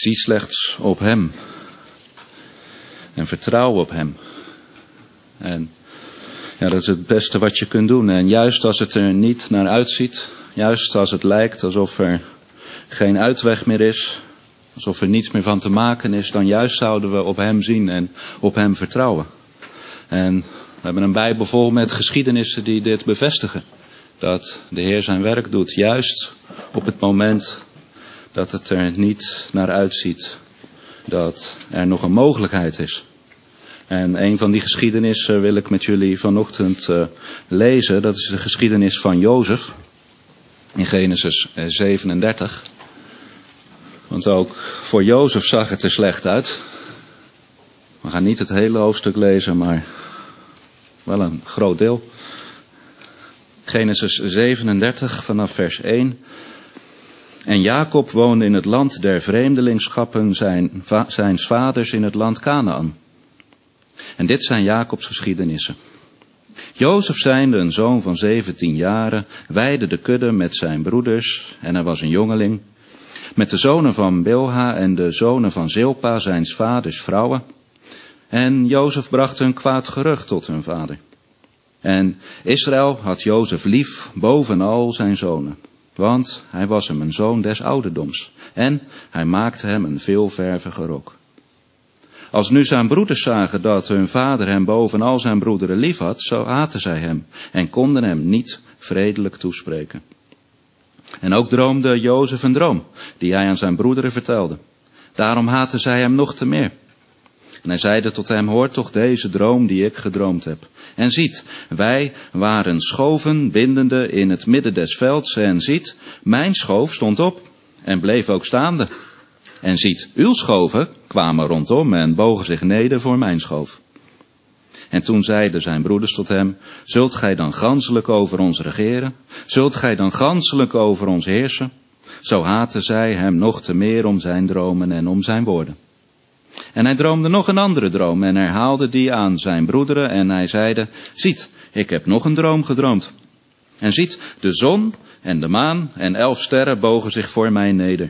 Zie slechts op hem. En vertrouw op hem. En ja, dat is het beste wat je kunt doen. En juist als het er niet naar uitziet, juist als het lijkt alsof er geen uitweg meer is, alsof er niets meer van te maken is, dan juist zouden we op hem zien en op hem vertrouwen. En we hebben een Bijbel vol met geschiedenissen die dit bevestigen. Dat de Heer zijn werk doet, juist op het moment dat het er niet naar uitziet. Dat er nog een mogelijkheid is. En een van die geschiedenissen wil ik met jullie vanochtend lezen. Dat is de geschiedenis van Jozef. In Genesis 37. Want ook voor Jozef zag het er slecht uit. We gaan niet het hele hoofdstuk lezen, maar wel een groot deel. Genesis 37 vanaf vers 1. En Jacob woonde in het land der vreemdelingschappen zijns vaders in het land Kanaan. En dit zijn Jacobs geschiedenissen. Jozef zijnde, een zoon van 17 jaren, weidde de kudde met zijn broeders, en hij was een jongeling, met de zonen van Bilha en de zonen van Zilpa, zijns vaders vrouwen. En Jozef bracht een kwaad gerucht tot hun vader. En Israël had Jozef lief boven al zijn zonen, want hij was hem een zoon des ouderdoms, en hij maakte hem een veelvervige rok. Als nu zijn broeders zagen dat hun vader hem boven al zijn broederen lief had, zo haatten zij hem en konden hem niet vredelijk toespreken. En ook droomde Jozef een droom, die hij aan zijn broederen vertelde. Daarom haatten zij hem nog te meer. En hij zeide tot hem, hoor toch deze droom die ik gedroomd heb. En ziet, wij waren schoven bindende in het midden des velds. En ziet, mijn schoof stond op en bleef ook staande. En ziet, uw schoven kwamen rondom en bogen zich neder voor mijn schoof. En toen zeiden zijn broeders tot hem, zult gij dan ganselijk over ons regeren? Zult gij dan ganselijk over ons heersen? Zo haatten zij hem nog te meer om zijn dromen en om zijn woorden. En hij droomde nog een andere droom en herhaalde die aan zijn broederen en hij zeide, ziet, ik heb nog een droom gedroomd. En ziet, de zon en de maan en 11 sterren bogen zich voor mij neder.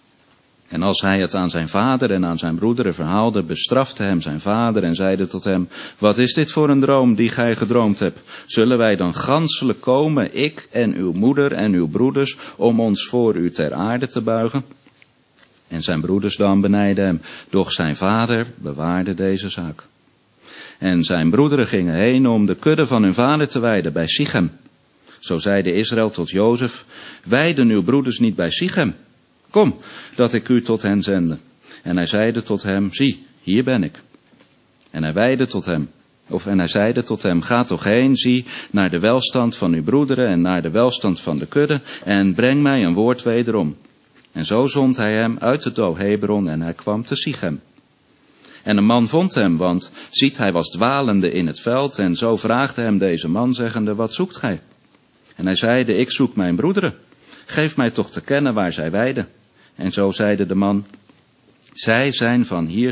En als hij het aan zijn vader en aan zijn broederen verhaalde, bestrafte hem zijn vader en zeide tot hem, wat is dit voor een droom die gij gedroomd hebt? Zullen wij dan ganselijk komen, ik en uw moeder en uw broeders, om ons voor u ter aarde te buigen? En zijn broeders dan benijdden hem, doch zijn vader bewaarde deze zaak. En zijn broederen gingen heen om de kudde van hun vader te weiden bij Sichem. Zo zeide Israël tot Jozef, weiden uw broeders niet bij Sichem? Kom, dat ik u tot hen zende. En hij zeide tot hem, zie, hier ben ik. En hij zeide tot hem, ga toch heen, zie naar de welstand van uw broederen en naar de welstand van de kudde, en breng mij een woord wederom. En zo zond hij hem uit het dorp Hebron en hij kwam te Sichem. En een man vond hem, want ziet, hij was dwalende in het veld, en zo vraagde hem deze man, zeggende, wat zoekt gij? En hij zeide, ik zoek mijn broederen. Geef mij toch te kennen waar zij weiden. En zo zeide de man, zij zijn van hier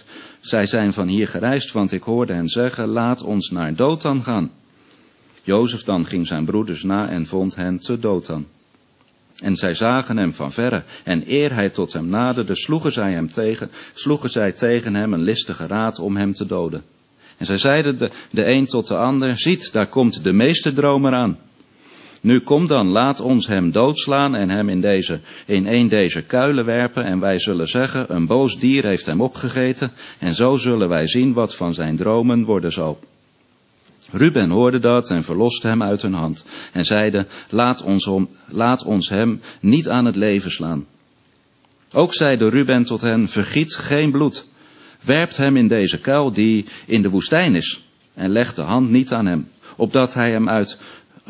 gereisd, want ik hoorde hen zeggen, laat ons naar Dothan gaan. Jozef dan ging zijn broeders na en vond hen te Dothan. En zij zagen hem van verre, en eer hij tot hem naderde, sloegen zij tegen hem een listige raad om hem te doden. En zij zeiden de een tot de ander, ziet, daar komt de meesterdromer aan. Nu kom dan, laat ons hem doodslaan en hem in een deze kuilen werpen, en wij zullen zeggen, een boos dier heeft hem opgegeten, en zo zullen wij zien wat van zijn dromen worden zal. Ruben hoorde dat en verloste hem uit hun hand, en zeide, laat ons hem niet aan het leven slaan. Ook zeide Ruben tot hen, vergiet geen bloed, werpt hem in deze kuil die in de woestijn is, en leg de hand niet aan hem, opdat hij hem uit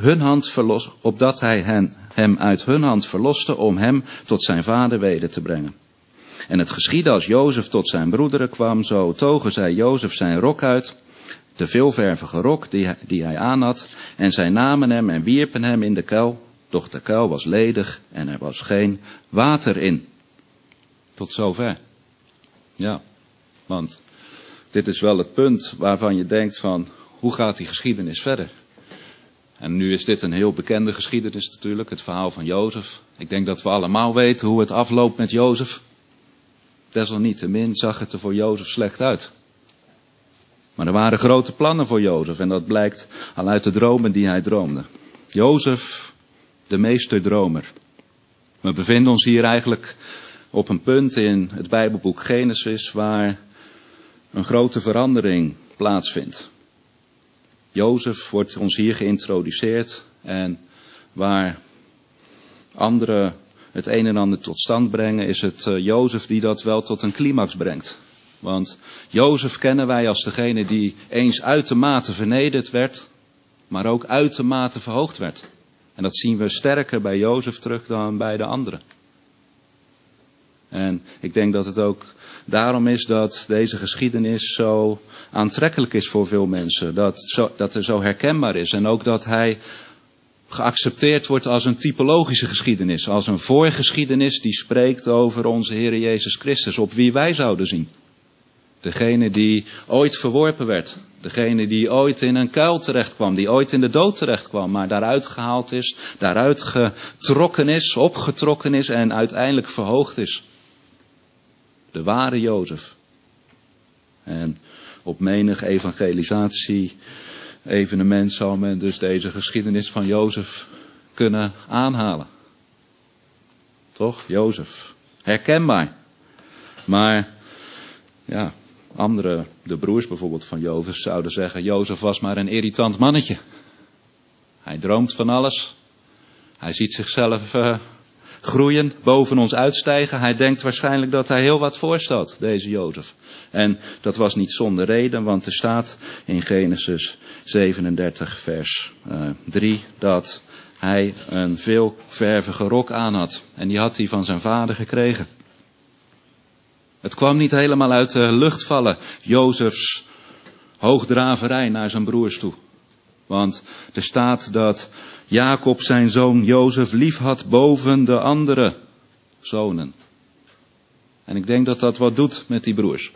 hun hand verloste om hem tot zijn vader weder te brengen. En het geschiedde als Jozef tot zijn broederen kwam, zo togen zij Jozef zijn rok uit, de veelvervige rok die hij aan had, en zij namen hem en wierpen hem in de kuil, doch de kuil was ledig en er was geen water in. Tot zover. Ja, want dit is wel het punt waarvan je denkt van, hoe gaat die geschiedenis verder? En nu is dit een heel bekende geschiedenis natuurlijk, het verhaal van Jozef. Ik denk dat we allemaal weten hoe het afloopt met Jozef. Desalniettemin zag het er voor Jozef slecht uit. Maar er waren grote plannen voor Jozef en dat blijkt al uit de dromen die hij droomde. Jozef, de meesterdromer. We bevinden ons hier eigenlijk op een punt in het Bijbelboek Genesis waar een grote verandering plaatsvindt. Jozef wordt ons hier geïntroduceerd en waar anderen het een en ander tot stand brengen, is het Jozef die dat wel tot een climax brengt. Want Jozef kennen wij als degene die eens uitermate vernederd werd, maar ook uitermate verhoogd werd. En dat zien we sterker bij Jozef terug dan bij de anderen. En ik denk dat het ook daarom is dat deze geschiedenis zo aantrekkelijk is voor veel mensen. Dat er zo herkenbaar is. En ook dat hij geaccepteerd wordt als een typologische geschiedenis. Als een voorgeschiedenis die spreekt over onze Heer Jezus Christus. Op wie wij zouden zien. Degene die ooit verworpen werd. Degene die ooit in een kuil terecht kwam. Die ooit in de dood terecht kwam. Maar daaruit gehaald is. Daaruit getrokken is. Opgetrokken is. En uiteindelijk verhoogd is. De ware Jozef. En op menig evangelisatie-evenement zal men dus deze geschiedenis van Jozef kunnen aanhalen. Toch? Jozef. Herkenbaar. Maar ja, anderen, de broers bijvoorbeeld van Jozef, zouden zeggen: Jozef was maar een irritant mannetje. Hij droomt van alles. Hij ziet zichzelf groeien, boven ons uitstijgen. Hij denkt waarschijnlijk dat hij heel wat voorstelt, deze Jozef. En dat was niet zonder reden, want er staat in Genesis 37 vers 3 dat hij een veelvervige rok aan had. En die had hij van zijn vader gekregen. Het kwam niet helemaal uit de lucht vallen, Jozefs hoogdraverij naar zijn broers toe. Want er staat dat Jacob zijn zoon Jozef lief had boven de andere zonen. En ik denk dat dat wat doet met die broers.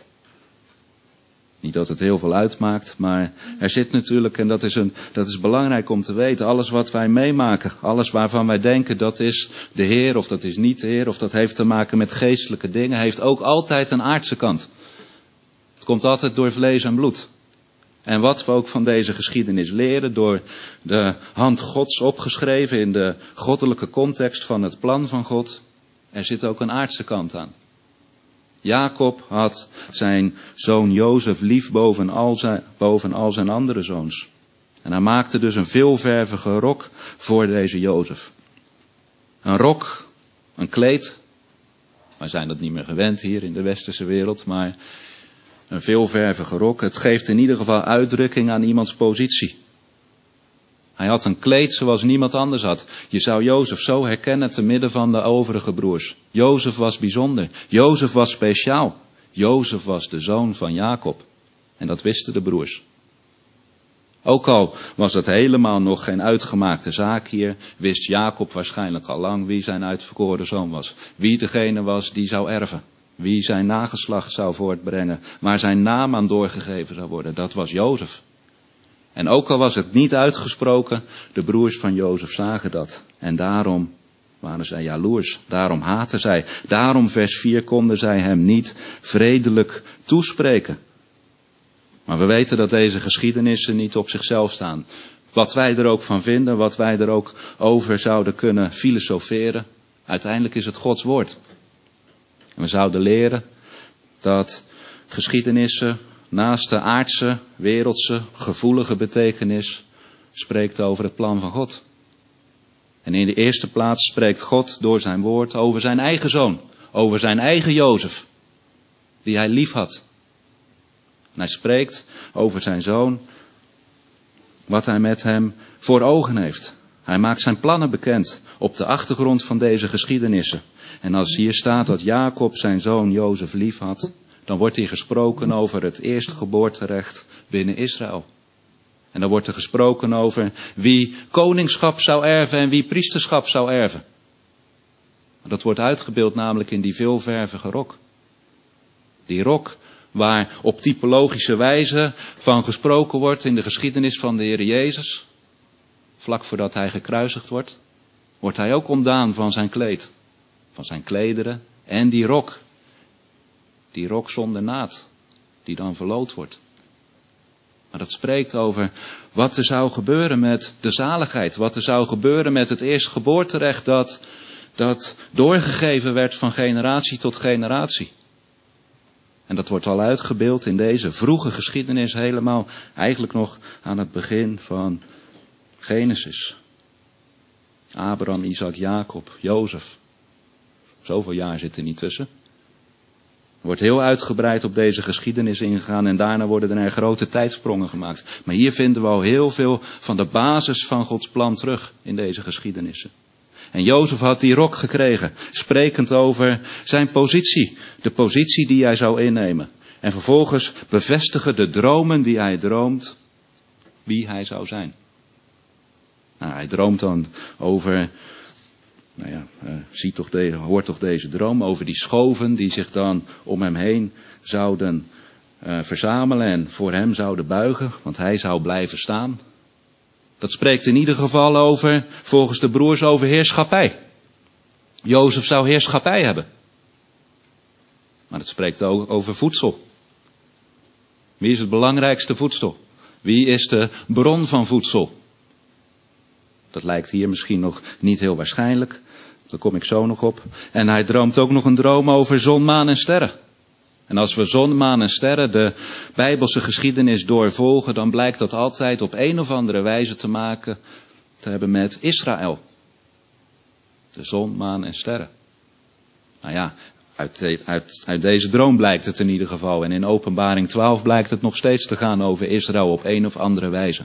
Niet dat het heel veel uitmaakt, maar er zit natuurlijk, en dat is belangrijk om te weten, alles wat wij meemaken, alles waarvan wij denken dat is de Heer of dat is niet de Heer, of dat heeft te maken met geestelijke dingen, heeft ook altijd een aardse kant. Het komt altijd door vlees en bloed. En wat we ook van deze geschiedenis leren, door de hand Gods opgeschreven in de goddelijke context van het plan van God, er zit ook een aardse kant aan. Jacob had zijn zoon Jozef lief boven al zijn andere zoons. En hij maakte dus een veelvervige rok voor deze Jozef. Een rok, een kleed. Wij zijn dat niet meer gewend hier in de westerse wereld, maar een veelvervige rok. Het geeft in ieder geval uitdrukking aan iemands positie. Hij had een kleed zoals niemand anders had. Je zou Jozef zo herkennen te midden van de overige broers. Jozef was bijzonder. Jozef was speciaal. Jozef was de zoon van Jacob. En dat wisten de broers. Ook al was het helemaal nog geen uitgemaakte zaak hier, wist Jacob waarschijnlijk al lang wie zijn uitverkoren zoon was. Wie degene was die zou erven. Wie zijn nageslacht zou voortbrengen. Waar zijn naam aan doorgegeven zou worden. Dat was Jozef. En ook al was het niet uitgesproken, de broers van Jozef zagen dat. En daarom waren zij jaloers. Daarom haatten zij. Daarom, vers 4, konden zij hem niet vredelijk toespreken. Maar we weten dat deze geschiedenissen niet op zichzelf staan. Wat wij er ook van vinden, wat wij er ook over zouden kunnen filosoferen, uiteindelijk is het Gods woord. En we zouden leren dat geschiedenissen naast de aardse, wereldse, gevoelige betekenis spreekt over het plan van God. En in de eerste plaats spreekt God door zijn woord over zijn eigen zoon. Over zijn eigen Jozef. Die hij lief had. En hij spreekt over zijn zoon wat hij met hem voor ogen heeft. Hij maakt zijn plannen bekend op de achtergrond van deze geschiedenissen. En als hier staat dat Jacob zijn zoon Jozef lief had, dan wordt hier gesproken over het eerstgeboorterecht binnen Israël. En dan wordt er gesproken over wie koningschap zou erven en wie priesterschap zou erven. Dat wordt uitgebeeld namelijk in die veelvervige rok. Die rok waar op typologische wijze van gesproken wordt in de geschiedenis van de Heer Jezus. Vlak voordat hij gekruisigd wordt hij ook ontdaan van zijn kleed. Van zijn klederen en die rok. Die rok zonder naad, die dan verloot wordt. Maar dat spreekt over wat er zou gebeuren met de zaligheid. Wat er zou gebeuren met het eerstgeboorterecht dat doorgegeven werd van generatie tot generatie. En dat wordt al uitgebeeld in deze vroege geschiedenis, helemaal eigenlijk nog aan het begin van Genesis. Abraham, Isaac, Jacob, Jozef. Zoveel jaar zit er niet tussen. Er wordt heel uitgebreid op deze geschiedenis ingegaan en daarna worden er grote tijdsprongen gemaakt. Maar hier vinden we al heel veel van de basis van Gods plan terug in deze geschiedenissen. En Jozef had die rok gekregen, sprekend over zijn positie. De positie die hij zou innemen. En vervolgens bevestigen de dromen die hij droomt, wie hij zou zijn. Nou, hij droomt dan over, hoort toch deze droom over die schoven die zich dan om hem heen zouden verzamelen en voor hem zouden buigen, want hij zou blijven staan. Dat spreekt in ieder geval over, volgens de broers, over heerschappij. Jozef zou heerschappij hebben. Maar het spreekt ook over voedsel. Wie is het belangrijkste voedsel? Wie is de bron van voedsel? Dat lijkt hier misschien nog niet heel waarschijnlijk. Daar kom ik zo nog op. En hij droomt ook nog een droom over zon, maan en sterren. En als we zon, maan en sterren de Bijbelse geschiedenis doorvolgen, dan blijkt dat altijd op een of andere wijze te maken te hebben met Israël. De zon, maan en sterren. Nou ja, uit deze droom blijkt het in ieder geval. En in Openbaring 12 blijkt het nog steeds te gaan over Israël op een of andere wijze.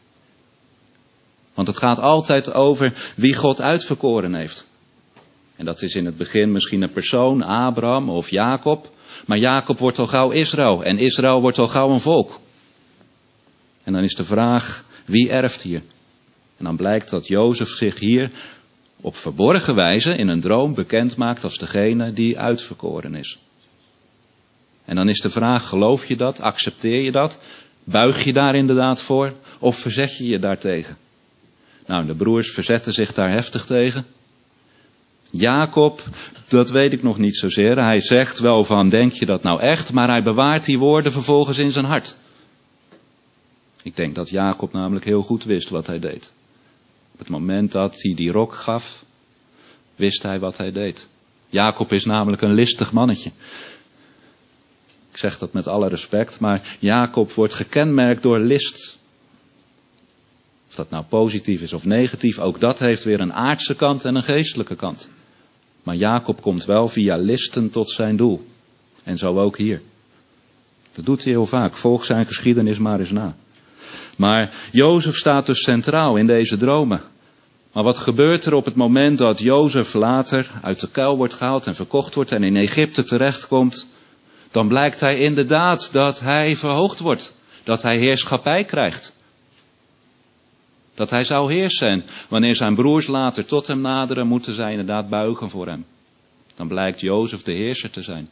Want het gaat altijd over wie God uitverkoren heeft. En dat is in het begin misschien een persoon, Abraham of Jacob. Maar Jacob wordt al gauw Israël en Israël wordt al gauw een volk. En dan is de vraag, wie erft hier? En dan blijkt dat Jozef zich hier op verborgen wijze in een droom bekend maakt als degene die uitverkoren is. En dan is de vraag, geloof je dat? Accepteer je dat? Buig je daar inderdaad voor? Of verzet je je daartegen? Nou, de broers verzetten zich daar heftig tegen. Jacob, dat weet ik nog niet zozeer. Hij zegt wel van, denk je dat nou echt? Maar hij bewaart die woorden vervolgens in zijn hart. Ik denk dat Jacob namelijk heel goed wist wat hij deed. Op het moment dat hij die rok gaf, wist hij wat hij deed. Jacob is namelijk een listig mannetje. Ik zeg dat met alle respect, maar Jacob wordt gekenmerkt door list. Of dat nou positief is of negatief, ook dat heeft weer een aardse kant en een geestelijke kant. Maar Jacob komt wel via listen tot zijn doel. En zo ook hier. Dat doet hij heel vaak. Volg zijn geschiedenis maar eens na. Maar Jozef staat dus centraal in deze dromen. Maar wat gebeurt er op het moment dat Jozef later uit de kuil wordt gehaald en verkocht wordt en in Egypte terechtkomt? Dan blijkt hij inderdaad dat hij verhoogd wordt. Dat hij heerschappij krijgt. Dat hij zou heersen. Wanneer zijn broers later tot hem naderen, moeten zij inderdaad buigen voor hem. Dan blijkt Jozef de heerser te zijn.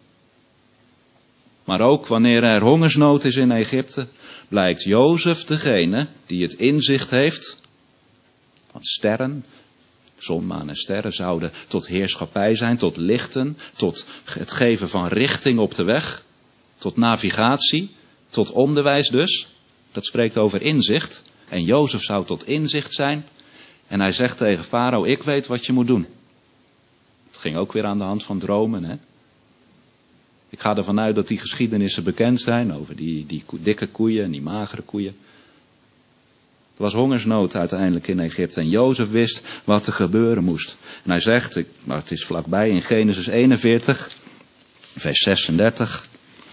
Maar ook wanneer er hongersnood is in Egypte, blijkt Jozef degene die het inzicht heeft. Want sterren, zon, maan en sterren zouden tot heerschappij zijn, tot lichten, tot het geven van richting op de weg, tot navigatie, tot onderwijs dus. Dat spreekt over inzicht. En Jozef zou tot inzicht zijn. En hij zegt tegen Farao, ik weet wat je moet doen. Het ging ook weer aan de hand van dromen, hè. Ik ga ervan uit dat die geschiedenissen bekend zijn over die dikke koeien en die magere koeien. Er was hongersnood uiteindelijk in Egypte en Jozef wist wat er gebeuren moest. En hij zegt, maar het is vlakbij in Genesis 41, vers 36.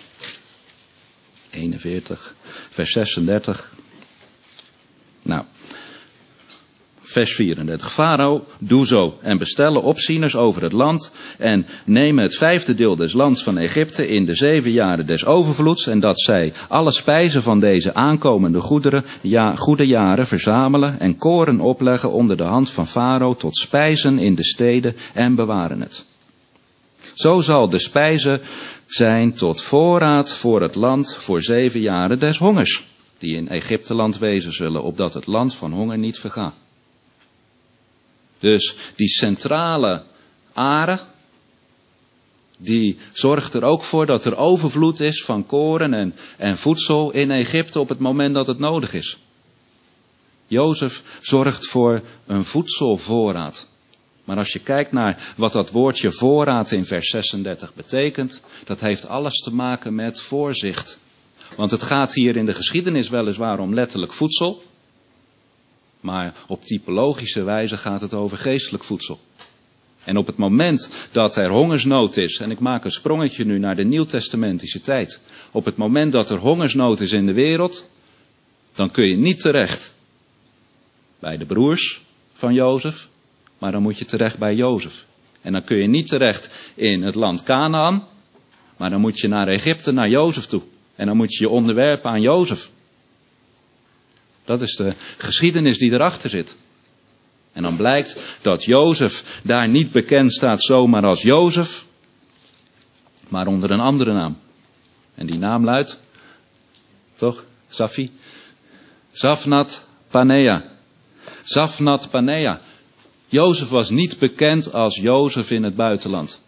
41, vers 36. Nou, vers 34. Farao, doe zo en bestellen opzieners over het land en nemen het 5e deel des lands van Egypte in de 7 jaren des overvloeds en dat zij alle spijzen van deze aankomende goede jaren verzamelen en koren opleggen onder de hand van Farao tot spijzen in de steden en bewaren het. Zo zal de spijze zijn tot voorraad voor het land voor 7 jaren des hongers, die in Egypteland wezen zullen, opdat het land van honger niet vergaat. Dus die centrale aren, die zorgt er ook voor dat er overvloed is van koren en voedsel in Egypte op het moment dat het nodig is. Jozef zorgt voor een voedselvoorraad. Maar als je kijkt naar wat dat woordje voorraad in vers 36 betekent, dat heeft alles te maken met voorzicht. Want het gaat hier in de geschiedenis weliswaar om letterlijk voedsel, maar op typologische wijze gaat het over geestelijk voedsel. En op het moment dat er hongersnood is, en ik maak een sprongetje nu naar de nieuwtestamentische tijd. Op het moment dat er hongersnood is in de wereld, dan kun je niet terecht bij de broers van Jozef, maar dan moet je terecht bij Jozef. En dan kun je niet terecht in het land Kanaan, maar dan moet je naar Egypte, naar Jozef toe. En dan moet je je onderwerpen aan Jozef. Dat is de geschiedenis die erachter zit. En dan blijkt dat Jozef daar niet bekend staat zomaar als Jozef, maar onder een andere naam. En die naam luidt, toch, Safi? Zafnat Panea. Zafnat Panea. Jozef was niet bekend als Jozef in het buitenland.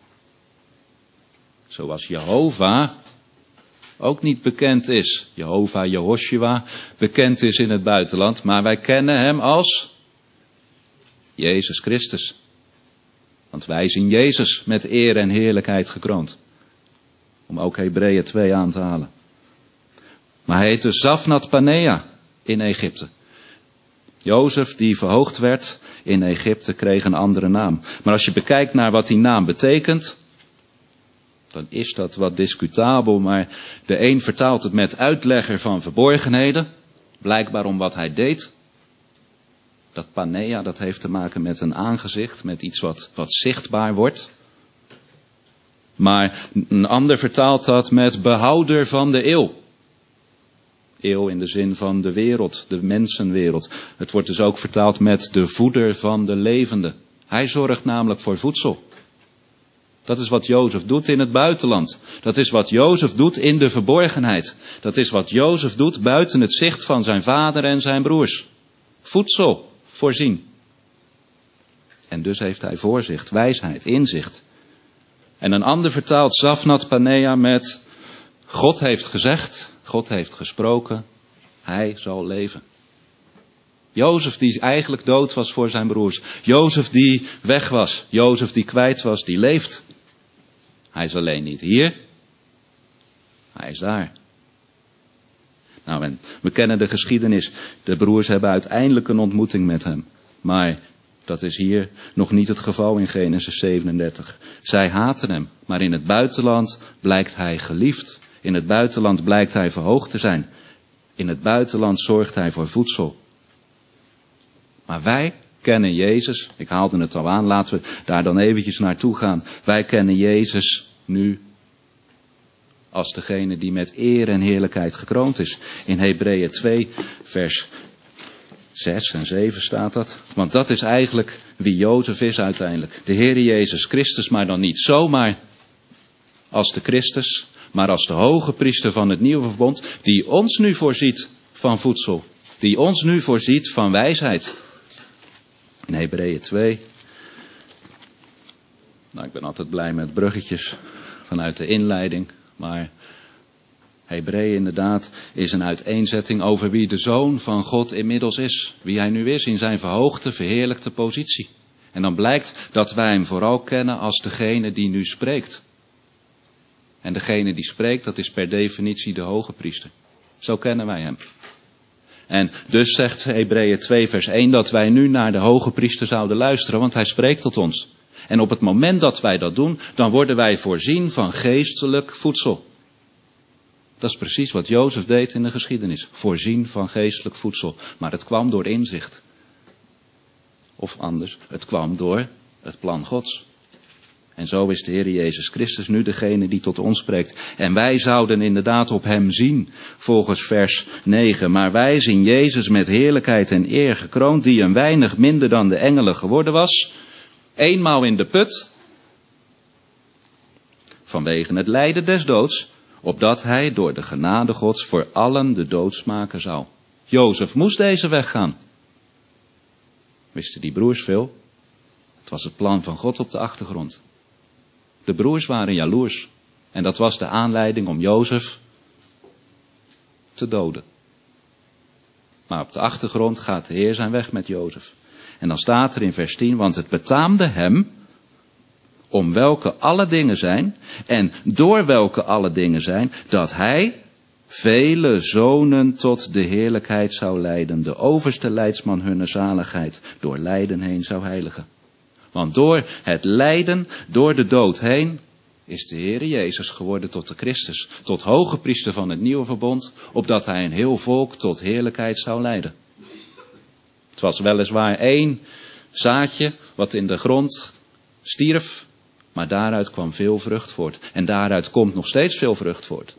Zoals Jehovah ook niet bekend is. Jehovah, Jehoshua, bekend is in het buitenland. Maar wij kennen hem als Jezus Christus. Want wij zien Jezus met eer en heerlijkheid gekroond. Om ook Hebreeën 2 aan te halen. Maar hij heette Zafnat Panea in Egypte. Jozef die verhoogd werd in Egypte kreeg een andere naam. Maar als je bekijkt naar wat die naam betekent, dan is dat wat discutabel. Maar de een vertaalt het met uitlegger van verborgenheden. Blijkbaar om wat hij deed. Dat Panea, dat heeft te maken met een aangezicht, met iets wat zichtbaar wordt. Maar een ander vertaalt dat met behouder van de eeuw. Eeuw in de zin van de wereld, de mensenwereld. Het wordt dus ook vertaald met de voeder van de levenden. Hij zorgt namelijk voor voedsel. Dat is wat Jozef doet in het buitenland. Dat is wat Jozef doet in de verborgenheid. Dat is wat Jozef doet buiten het zicht van zijn vader en zijn broers. Voedsel voorzien. En dus heeft hij voorzicht, wijsheid, inzicht. En een ander vertaalt Zafnat Panea met God heeft gezegd, God heeft gesproken, hij zal leven. Jozef die eigenlijk dood was voor zijn broers. Jozef die weg was. Jozef die kwijt was, die leeft. Hij is alleen niet hier. Hij is daar. Nou, en we kennen de geschiedenis. De broers hebben uiteindelijk een ontmoeting met hem. Maar dat is hier nog niet het geval in Genesis 37. Zij haten hem, maar in het buitenland blijkt hij geliefd. In het buitenland blijkt hij verhoogd te zijn. In het buitenland zorgt hij voor voedsel. Maar wij kennen Jezus, ik haalde het al aan, laten we daar dan eventjes naartoe gaan. Wij kennen Jezus nu als degene die met eer en heerlijkheid gekroond is. In Hebreeën 2 vers 6 en 7 staat dat. Want dat is eigenlijk wie Jozef is uiteindelijk. De Heere Jezus Christus, maar dan niet zomaar als de Christus, maar als de hoge priester van het nieuwe verbond, die ons nu voorziet van voedsel. Die ons nu voorziet van wijsheid. In Hebreeën 2. Nou, ik ben altijd blij met bruggetjes vanuit de inleiding. Maar Hebreeën inderdaad is een uiteenzetting over wie de Zoon van God inmiddels is. Wie hij nu is in zijn verhoogde, verheerlijkte positie. En dan blijkt dat wij hem vooral kennen als degene die nu spreekt. En degene die spreekt, dat is per definitie de hoge priester. Zo kennen wij hem. En dus zegt Hebreeën 2 vers 1 dat wij nu naar de hoge priester zouden luisteren, want hij spreekt tot ons. En op het moment dat wij dat doen, dan worden wij voorzien van geestelijk voedsel. Dat is precies wat Jozef deed in de geschiedenis. Voorzien van geestelijk voedsel. Maar het kwam door inzicht. Of anders, het kwam door het plan Gods. En zo is de Heer Jezus Christus nu degene die tot ons spreekt. En wij zouden inderdaad op hem zien, volgens vers 9. Maar wij zien Jezus met heerlijkheid en eer gekroond, die een weinig minder dan de engelen geworden was. Eenmaal in de put, vanwege het lijden des doods, opdat hij door de genade Gods voor allen de dood smaken zou. Jozef moest deze weg gaan. Wisten die broers veel? Het was het plan van God op de achtergrond. De broers waren jaloers. En dat was de aanleiding om Jozef te doden. Maar op de achtergrond gaat de Heer zijn weg met Jozef. En dan staat er in vers 10, want het betaamde hem, om welke alle dingen zijn, en door welke alle dingen zijn, dat hij vele zonen tot de heerlijkheid zou leiden, de overste leidsman hunner zaligheid, door lijden heen zou heiligen. Want door het lijden, door de dood heen, is de Heere Jezus geworden tot de Christus, tot hoge priester van het nieuwe verbond, opdat hij een heel volk tot heerlijkheid zou leiden. Het was weliswaar 1 zaadje wat in de grond stierf, maar daaruit kwam veel vrucht voort. En daaruit komt nog steeds veel vrucht voort.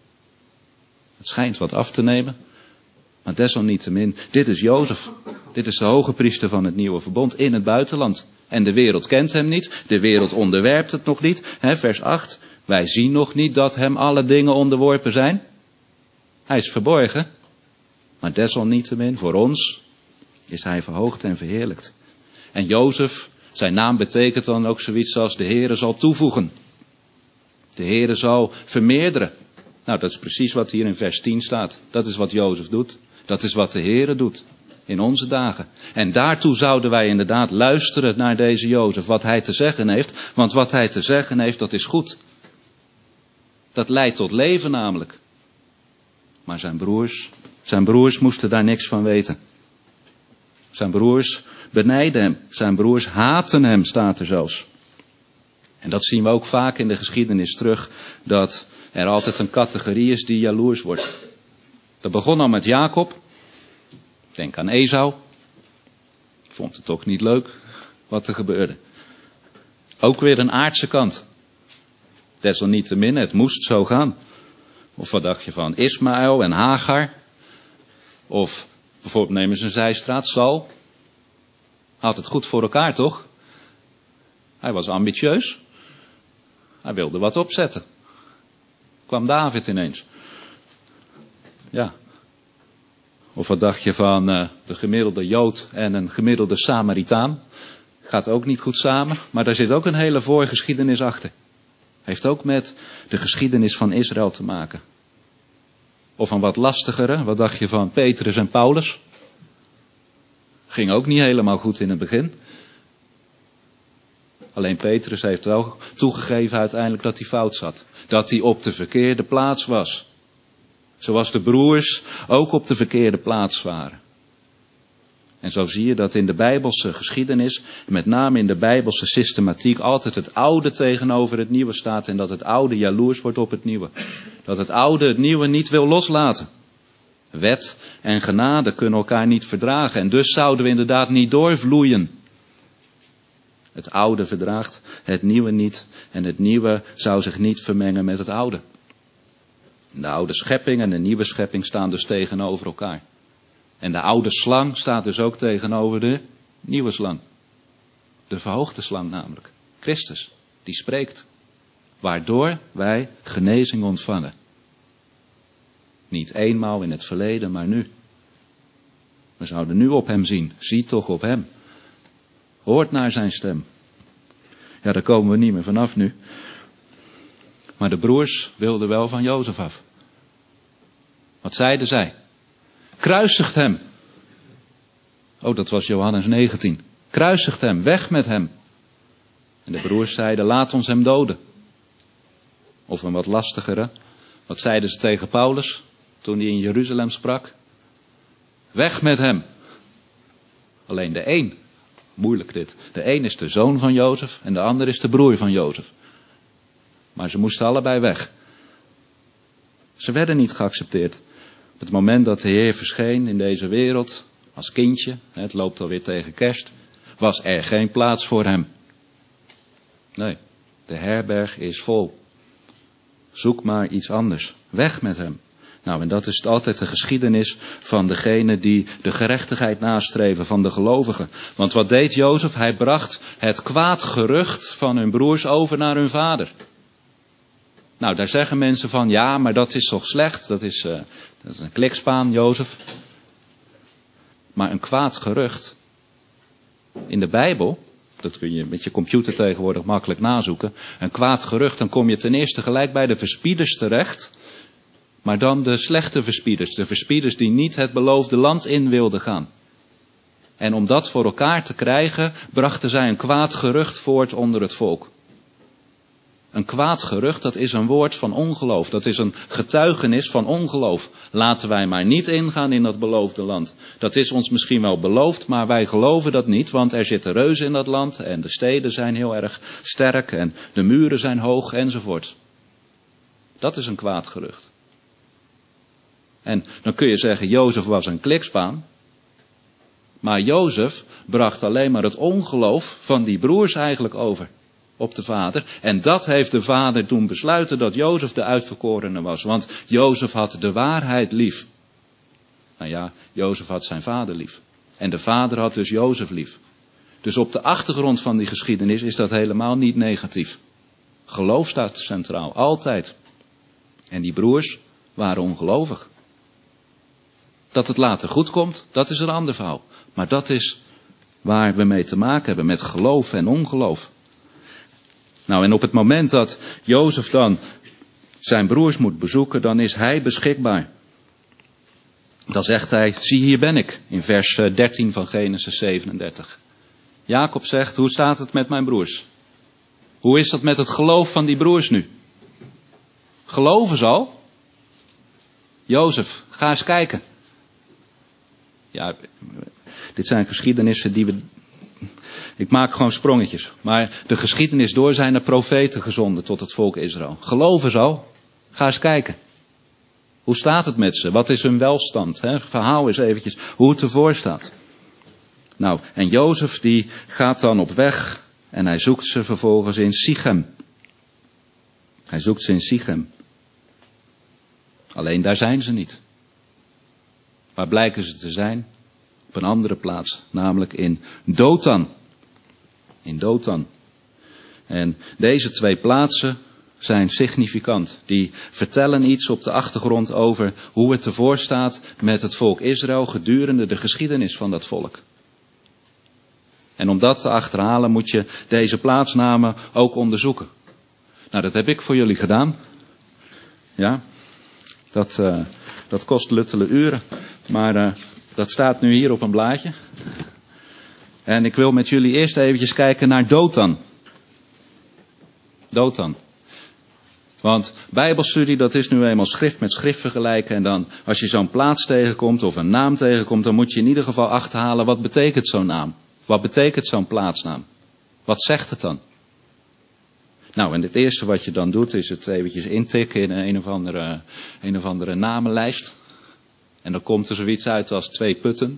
Het schijnt wat af te nemen, maar desalniettemin, dit is Jozef. Dit is de hoge priester van het nieuwe verbond in het buitenland. En de wereld kent hem niet, de wereld onderwerpt het nog niet. Vers 8, wij zien nog niet dat hem alle dingen onderworpen zijn. Hij is verborgen, maar desalniettemin voor ons is hij verhoogd en verheerlijkt. En Jozef, zijn naam betekent dan ook zoiets als de Heere zal toevoegen. De Heere zal vermeerderen. Nou, dat is precies wat hier in vers 10 staat. Dat is wat Jozef doet. Dat is wat de Heere doet in onze dagen. En daartoe zouden wij inderdaad luisteren naar deze Jozef, wat hij te zeggen heeft. Want wat hij te zeggen heeft, dat is goed. Dat leidt tot leven namelijk. Maar zijn broers moesten daar niks van weten. Zijn broers benijden hem. Zijn broers haten hem, staat er zelfs. En dat zien we ook vaak in de geschiedenis terug, dat er altijd een categorie is die jaloers wordt. Dat begon al met Jacob. Denk aan Esau. Vond het toch niet leuk wat er gebeurde. Ook weer een aardse kant. Desalniettemin, het moest zo gaan. Of wat dacht je van Ismaël en Hagar? Of bijvoorbeeld nemen ze een zijstraat, Saul. Had het goed voor elkaar, toch? Hij was ambitieus. Hij wilde wat opzetten. Kwam David ineens. Ja. Of wat dacht je van de gemiddelde Jood en een gemiddelde Samaritaan? Gaat ook niet goed samen, maar daar zit ook een hele voorgeschiedenis achter. Heeft ook met de geschiedenis van Israël te maken. Of een wat lastigere, wat dacht je van Petrus en Paulus? Ging ook niet helemaal goed in het begin. Alleen Petrus heeft wel toegegeven uiteindelijk dat hij fout zat. Dat hij op de verkeerde plaats was. Zoals de broers ook op de verkeerde plaats waren. En zo zie je dat in de Bijbelse geschiedenis, met name in de Bijbelse systematiek, altijd het oude tegenover het nieuwe staat. En dat het oude jaloers wordt op het nieuwe. Dat het oude het nieuwe niet wil loslaten. Wet en genade kunnen elkaar niet verdragen. En dus zouden we inderdaad niet doorvloeien. Het oude verdraagt het nieuwe niet. En het nieuwe zou zich niet vermengen met het oude. De oude schepping en de nieuwe schepping staan dus tegenover elkaar. En de oude slang staat dus ook tegenover de nieuwe slang. De verhoogde slang namelijk. Christus, die spreekt. Waardoor wij genezing ontvangen. Niet eenmaal in het verleden, maar nu. We zouden nu op hem zien. Zie toch op hem. Hoort naar zijn stem. Ja, daar komen we niet meer vanaf nu. Maar de broers wilden wel van Jozef af. Wat zeiden zij? Kruisigt hem. Oh, dat was Johannes 19. Kruisigt hem, weg met hem. En de broers zeiden, laat ons hem doden. Of een wat lastigere. Wat zeiden ze tegen Paulus toen hij in Jeruzalem sprak? Weg met hem. Alleen de een, moeilijk dit. De een is de zoon van Jozef en de ander is de broer van Jozef. Maar ze moesten allebei weg. Ze werden niet geaccepteerd. Op het moment dat de Heer verscheen in deze wereld, als kindje, het loopt alweer tegen kerst, was er geen plaats voor hem. Nee, de herberg is vol. Zoek maar iets anders. Weg met hem. Nou, en dat is altijd de geschiedenis van degene die de gerechtigheid nastreven, van de gelovigen. Want wat deed Jozef? Hij bracht het kwaad gerucht van hun broers over naar hun vader. Nou, daar zeggen mensen van, ja, maar dat is toch slecht? Dat is een klikspaan, Jozef. Maar een kwaad gerucht in de Bijbel, Dat kun je met je computer tegenwoordig makkelijk nazoeken. Een kwaad gerucht, dan kom je ten eerste gelijk bij de verspieders terecht. Maar dan de slechte verspieders. De verspieders die niet het beloofde land in wilden gaan. En om dat voor elkaar te krijgen, brachten zij een kwaad gerucht voort onder het volk. Een kwaad gerucht, dat is een woord van ongeloof. Dat is een getuigenis van ongeloof. Laten wij maar niet ingaan in dat beloofde land. Dat is ons misschien wel beloofd, maar wij geloven dat niet. Want er zitten reuzen in dat land en de steden zijn heel erg sterk en de muren zijn hoog enzovoort. Dat is een kwaad gerucht. En dan kun je zeggen, Jozef was een klikspaan. Maar Jozef bracht alleen maar het ongeloof van die broers eigenlijk over op de vader. En dat heeft de vader toen besluiten dat Jozef de uitverkorene was. Want Jozef had de waarheid lief. Nou ja, Jozef had zijn vader lief. En de vader had dus Jozef lief. Dus op de achtergrond van die geschiedenis is dat helemaal niet negatief. Geloof staat centraal, altijd. En die broers waren ongelovig. Dat het later goed komt, dat is een ander verhaal. Maar dat is waar we mee te maken hebben, met geloof en ongeloof. Nou, en op het moment dat Jozef dan zijn broers moet bezoeken, dan is hij beschikbaar. Dan zegt hij, zie hier ben ik, in vers 13 van Genesis 37. Jacob zegt, hoe staat het met mijn broers? Hoe is dat met het geloof van die broers nu? Geloven ze al? Jozef, ga eens kijken. Ja, dit zijn geschiedenissen die we... Ik maak gewoon sprongetjes. Maar de geschiedenis door zijn er profeten gezonden tot het volk Israël. Geloven ze al? Ga eens kijken. Hoe staat het met ze? Wat is hun welstand? Verhaal eens eventjes hoe het ervoor staat. Nou, en Jozef die gaat dan op weg en hij zoekt ze vervolgens in Sichem. Hij zoekt ze in Sichem. Alleen daar zijn ze niet. Waar blijken ze te zijn? Op een andere plaats, namelijk in Dothan. In Dothan. En deze twee plaatsen zijn significant. Die vertellen iets op de achtergrond over hoe het ervoor staat met het volk Israël gedurende de geschiedenis van dat volk. En om dat te achterhalen moet je deze plaatsnamen ook onderzoeken. Nou, dat heb ik voor jullie gedaan. Ja, dat kost luttele uren. Maar dat staat nu hier op een blaadje. En ik wil met jullie eerst eventjes kijken naar Dothan. Dothan. Want bijbelstudie, dat is nu eenmaal schrift met schrift vergelijken. En dan, als je zo'n plaats tegenkomt of een naam tegenkomt, dan moet je in ieder geval achterhalen, wat betekent zo'n naam? Wat betekent zo'n plaatsnaam? Wat zegt het dan? Nou, en het eerste wat je dan doet, is het eventjes intikken in een of andere namenlijst. En dan komt er zoiets uit als 2 putten.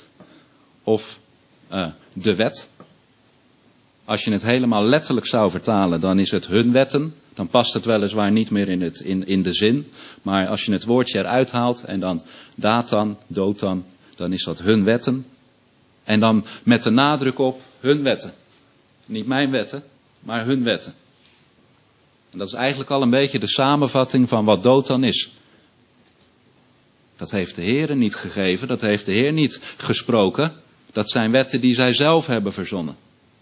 Of de wet. Als je het helemaal letterlijk zou vertalen, dan is het hun wetten. Dan past het weliswaar niet meer in de zin. Maar als je het woordje eruit haalt en dan Dothan, dan is dat hun wetten. En dan met de nadruk op hun wetten. Niet mijn wetten, maar hun wetten. En dat is eigenlijk al een beetje de samenvatting van wat Dothan is. Dat heeft de Heer niet gegeven, dat heeft de Heer niet gesproken. Dat zijn wetten die zij zelf hebben verzonnen.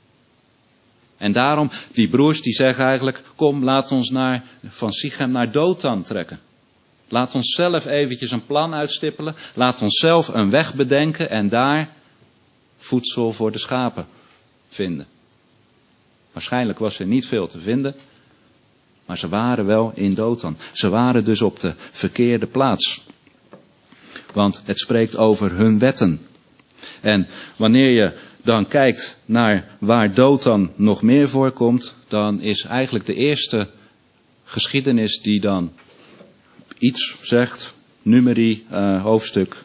En daarom, die broers die zeggen eigenlijk, kom laat ons van Sichem naar Dothan trekken. Laat ons zelf eventjes een plan uitstippelen. Laat ons zelf een weg bedenken en daar voedsel voor de schapen vinden. Waarschijnlijk was er niet veel te vinden. Maar ze waren wel in Dothan. Ze waren dus op de verkeerde plaats. Want het spreekt over hun wetten. En wanneer je dan kijkt naar waar Dothan nog meer voorkomt, dan is eigenlijk de eerste geschiedenis die dan iets zegt, Numeri hoofdstuk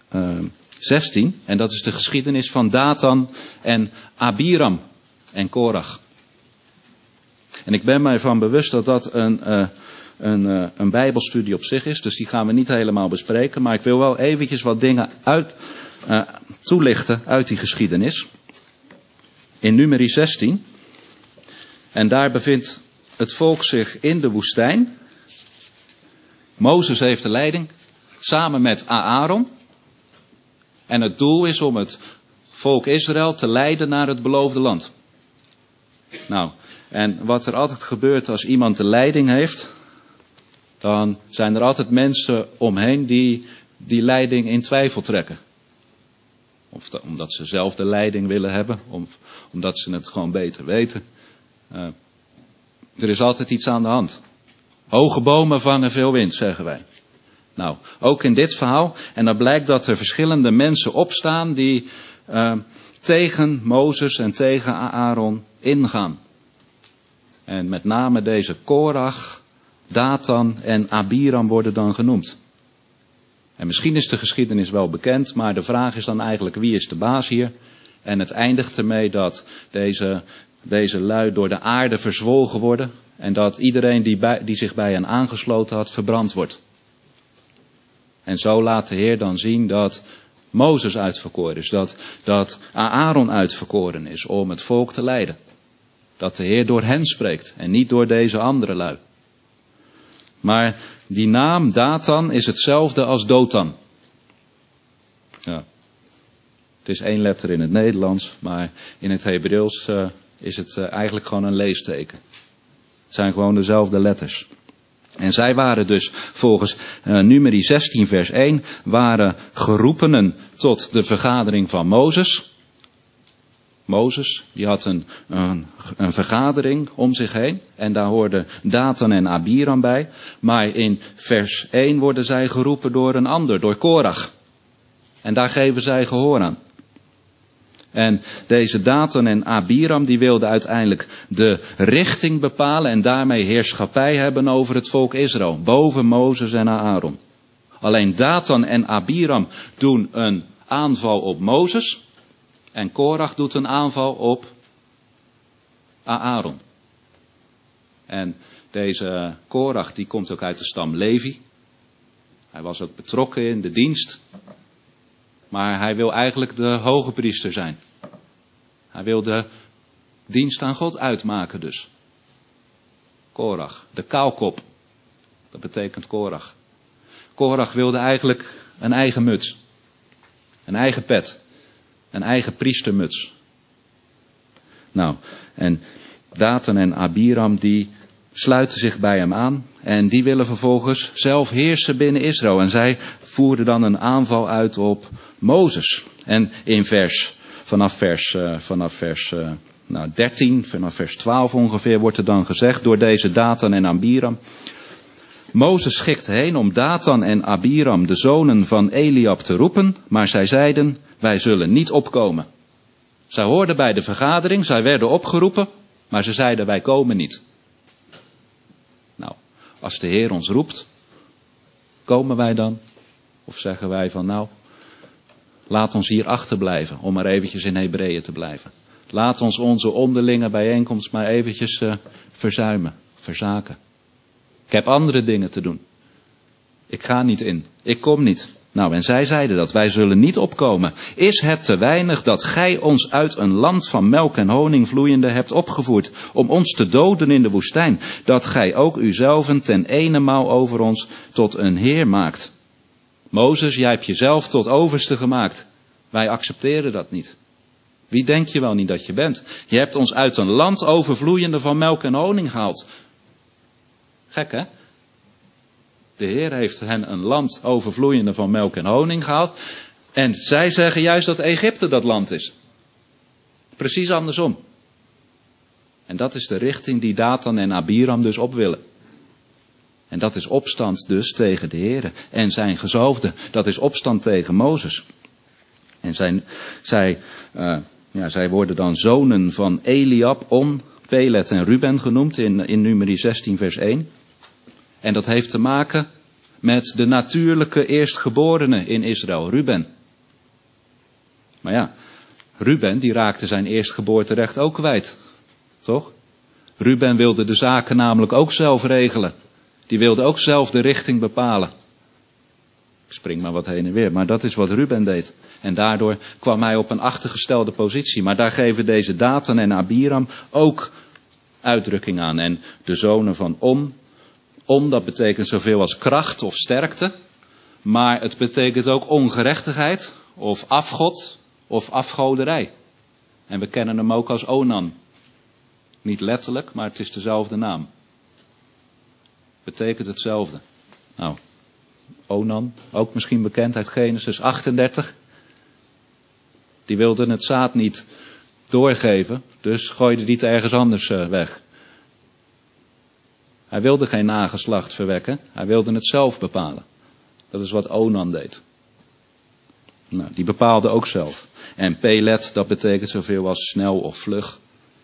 16. En dat is de geschiedenis van Dathan en Abiram en Korach. En ik ben mij van bewust dat dat een bijbelstudie op zich is. Dus die gaan we niet helemaal bespreken. Maar ik wil wel eventjes wat dingen toelichten uit die geschiedenis. In Numeri 16. En daar bevindt het volk zich in de woestijn. Mozes heeft de leiding. Samen met Aaron. En het doel is om het volk Israël te leiden naar het beloofde land. Nou, en wat er altijd gebeurt als iemand de leiding heeft, dan zijn er altijd mensen omheen die die leiding in twijfel trekken. Of omdat ze zelf de leiding willen hebben, of omdat ze het gewoon beter weten. Er is altijd iets aan de hand. Hoge bomen vangen veel wind, zeggen wij. Nou, ook in dit verhaal. En dan blijkt dat er verschillende mensen opstaan die tegen Mozes en tegen Aaron ingaan. En met name deze Korach, Datan en Abiram worden dan genoemd. En misschien is de geschiedenis wel bekend, maar de vraag is dan eigenlijk wie is de baas hier? En het eindigt ermee dat deze lui door de aarde verzwolgen worden. En dat iedereen die zich bij hen aangesloten had, verbrand wordt. En zo laat de Heer dan zien dat Mozes uitverkoren is. Dat Aaron uitverkoren is om het volk te leiden. Dat de Heer door hen spreekt en niet door deze andere lui. Maar die naam Datan is hetzelfde als Dotan. Ja. Het is 1 letter in het Nederlands, maar in het Hebreeuws is het eigenlijk gewoon een leesteken. Het zijn gewoon dezelfde letters. En zij waren dus volgens Numeri 16 vers 1, waren geroepenen tot de vergadering van Mozes. Mozes, die had een vergadering om zich heen. En daar hoorden Datan en Abiram bij. Maar in vers 1 worden zij geroepen door een ander, door Korach. En daar geven zij gehoor aan. En deze Datan en Abiram die wilden uiteindelijk de richting bepalen en daarmee heerschappij hebben over het volk Israël. Boven Mozes en Aaron. Alleen Datan en Abiram doen een aanval op Mozes. En Korach doet een aanval op Aaron. En deze Korach die komt ook uit de stam Levi. Hij was ook betrokken in de dienst. Maar hij wil eigenlijk de hoge priester zijn. Hij wil de dienst aan God uitmaken dus. Korach, de kaalkop. Dat betekent Korach. Korach wilde eigenlijk een eigen muts. Een eigen pet. Een eigen priestermuts. Nou, en Datan en Abiram die sluiten zich bij hem aan. En die willen vervolgens zelf heersen binnen Israël. En zij voerden dan een aanval uit op Mozes. En vanaf vers 13, vanaf vers 12 ongeveer wordt er dan gezegd door deze Datan en Abiram. Mozes schikte heen om Datan en Abiram, de zonen van Eliab, te roepen. Maar zij zeiden, wij zullen niet opkomen. Zij hoorden bij de vergadering, zij werden opgeroepen. Maar ze zeiden, wij komen niet. Nou, als de Heer ons roept, komen wij dan? Of zeggen wij van nou, laat ons hier achterblijven, om maar eventjes in Hebreeën te blijven. Laat ons onze onderlinge bijeenkomst maar eventjes verzaken. Ik heb andere dingen te doen. Ik ga niet in, ik kom niet. Nou, en zij zeiden dat, wij zullen niet opkomen. Is het te weinig dat gij ons uit een land van melk en honing vloeiende hebt opgevoerd, om ons te doden in de woestijn, dat gij ook uzelven ten enemaal over ons tot een heer maakt? Mozes, jij hebt jezelf tot overste gemaakt. Wij accepteren dat niet. Wie denk je wel niet dat je bent? Je hebt ons uit een land overvloeiende van melk en honing gehaald. Gek, hè? De Heer heeft hen een land overvloeiende van melk en honing gehaald. En zij zeggen juist dat Egypte dat land is. Precies andersom. En dat is de richting die Datan en Abiram dus op willen. En dat is opstand dus tegen de Heer en zijn gezalfde. Dat is opstand tegen Mozes. En zij worden dan zonen van Eliab, On, Pelet en Ruben genoemd in Numeri 16 vers 1. En dat heeft te maken met de natuurlijke eerstgeborene in Israël, Ruben. Maar ja, Ruben die raakte zijn eerstgeboorterecht ook kwijt. Toch? Ruben wilde de zaken namelijk ook zelf regelen. Die wilde ook zelf de richting bepalen. Ik spring maar wat heen en weer, maar dat is wat Ruben deed. En daardoor kwam hij op een achtergestelde positie. Maar daar geven deze Datan en Abiram ook uitdrukking aan. En de zonen van On, dat betekent zoveel als kracht of sterkte. Maar het betekent ook ongerechtigheid of afgod of afgoderij. En we kennen hem ook als Onan. Niet letterlijk, maar het is dezelfde naam. Betekent hetzelfde. Nou, Onan, ook misschien bekend uit Genesis 38. Die wilde het zaad niet doorgeven, dus gooide die het ergens anders weg. Hij wilde geen nageslacht verwekken, hij wilde het zelf bepalen. Dat is wat Onan deed. Nou, die bepaalde ook zelf. En Pelet, dat betekent zoveel als snel of vlug.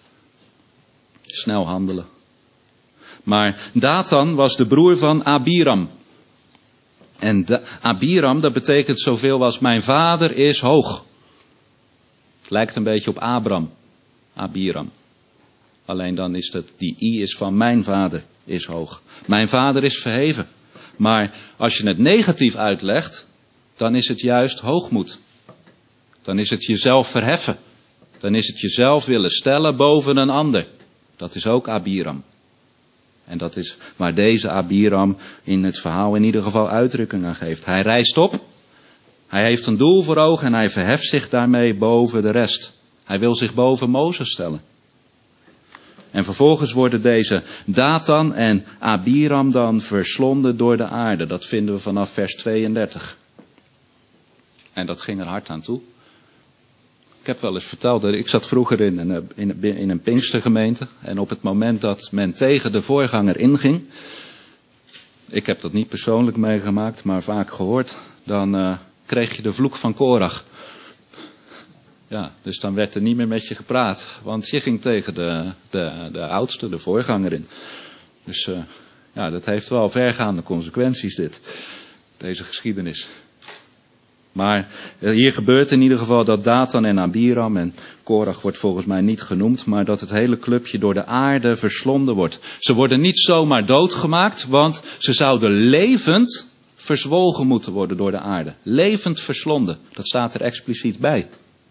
Snel handelen. Maar Datan was de broer van Abiram. En Abiram, dat betekent zoveel als mijn vader is hoog. Het lijkt een beetje op Abram. Abiram. Alleen dan is dat, die I is van mijn vader is hoog. Mijn vader is verheven. Maar als je het negatief uitlegt, dan is het juist hoogmoed. Dan is het jezelf verheffen. Dan is het jezelf willen stellen boven een ander. Dat is ook Abiram. En dat is waar deze Abiram in het verhaal in ieder geval uitdrukking aan geeft. Hij rijst op. Hij heeft een doel voor ogen en hij verheft zich daarmee boven de rest. Hij wil zich boven Mozes stellen. En vervolgens worden deze Datan en Abiram dan verslonden door de aarde. Dat vinden we vanaf vers 32. En dat ging er hard aan toe. Ik heb wel eens verteld, ik zat vroeger in een Pinkstergemeente. En op het moment dat men tegen de voorganger inging. Ik heb dat niet persoonlijk meegemaakt, maar vaak gehoord. Dan kreeg je de vloek van Korach. Ja, dus dan werd er niet meer met je gepraat. Want je ging tegen de oudste, de voorganger in. Dus ja, dat heeft wel vergaande consequenties deze geschiedenis. Maar hier gebeurt in ieder geval dat Datan en Abiram, en Korach wordt volgens mij niet genoemd, maar dat het hele clubje door de aarde verslonden wordt. Ze worden niet zomaar doodgemaakt, want ze zouden levend verzwolgen moeten worden door de aarde. Levend verslonden, dat staat er expliciet bij.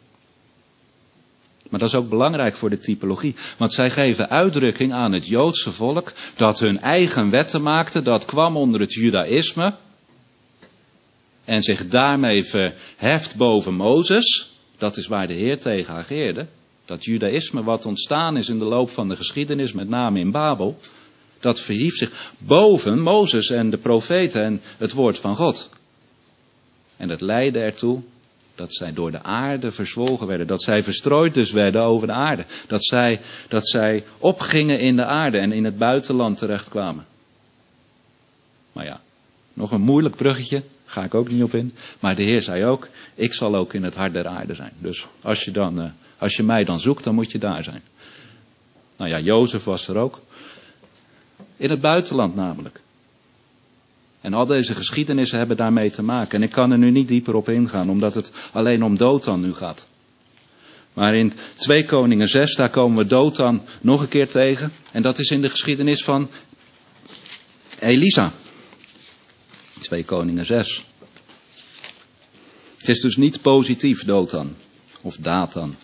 Maar dat is ook belangrijk voor de typologie, want zij geven uitdrukking aan het Joodse volk dat hun eigen wetten maakte, dat kwam onder het Judaïsme. En zich daarmee verheft boven Mozes. Dat is waar de Heer tegen ageerde. Dat judaïsme wat ontstaan is in de loop van de geschiedenis, met name in Babel. Dat verhief zich boven Mozes en de profeten en het woord van God. En dat leidde ertoe dat zij door de aarde verzwolgen werden. Dat zij verstrooid dus werden over de aarde. Dat zij opgingen in de aarde en in het buitenland terechtkwamen. Maar ja, nog een moeilijk bruggetje. Ga ik ook niet op in. Maar de Heer zei ook, ik zal ook in het hart der aarde zijn. Dus als je mij dan zoekt, dan moet je daar zijn. Nou ja, Jozef was er ook. In het buitenland namelijk. En al deze geschiedenissen hebben daarmee te maken. En ik kan er nu niet dieper op ingaan, omdat het alleen om Dothan nu gaat. Maar in 2 Koningen 6, daar komen we Dothan nog een keer tegen. En dat is in de geschiedenis van Elisa. 2 Koningen 6. Het is dus niet positief, Dothan. Of Datan.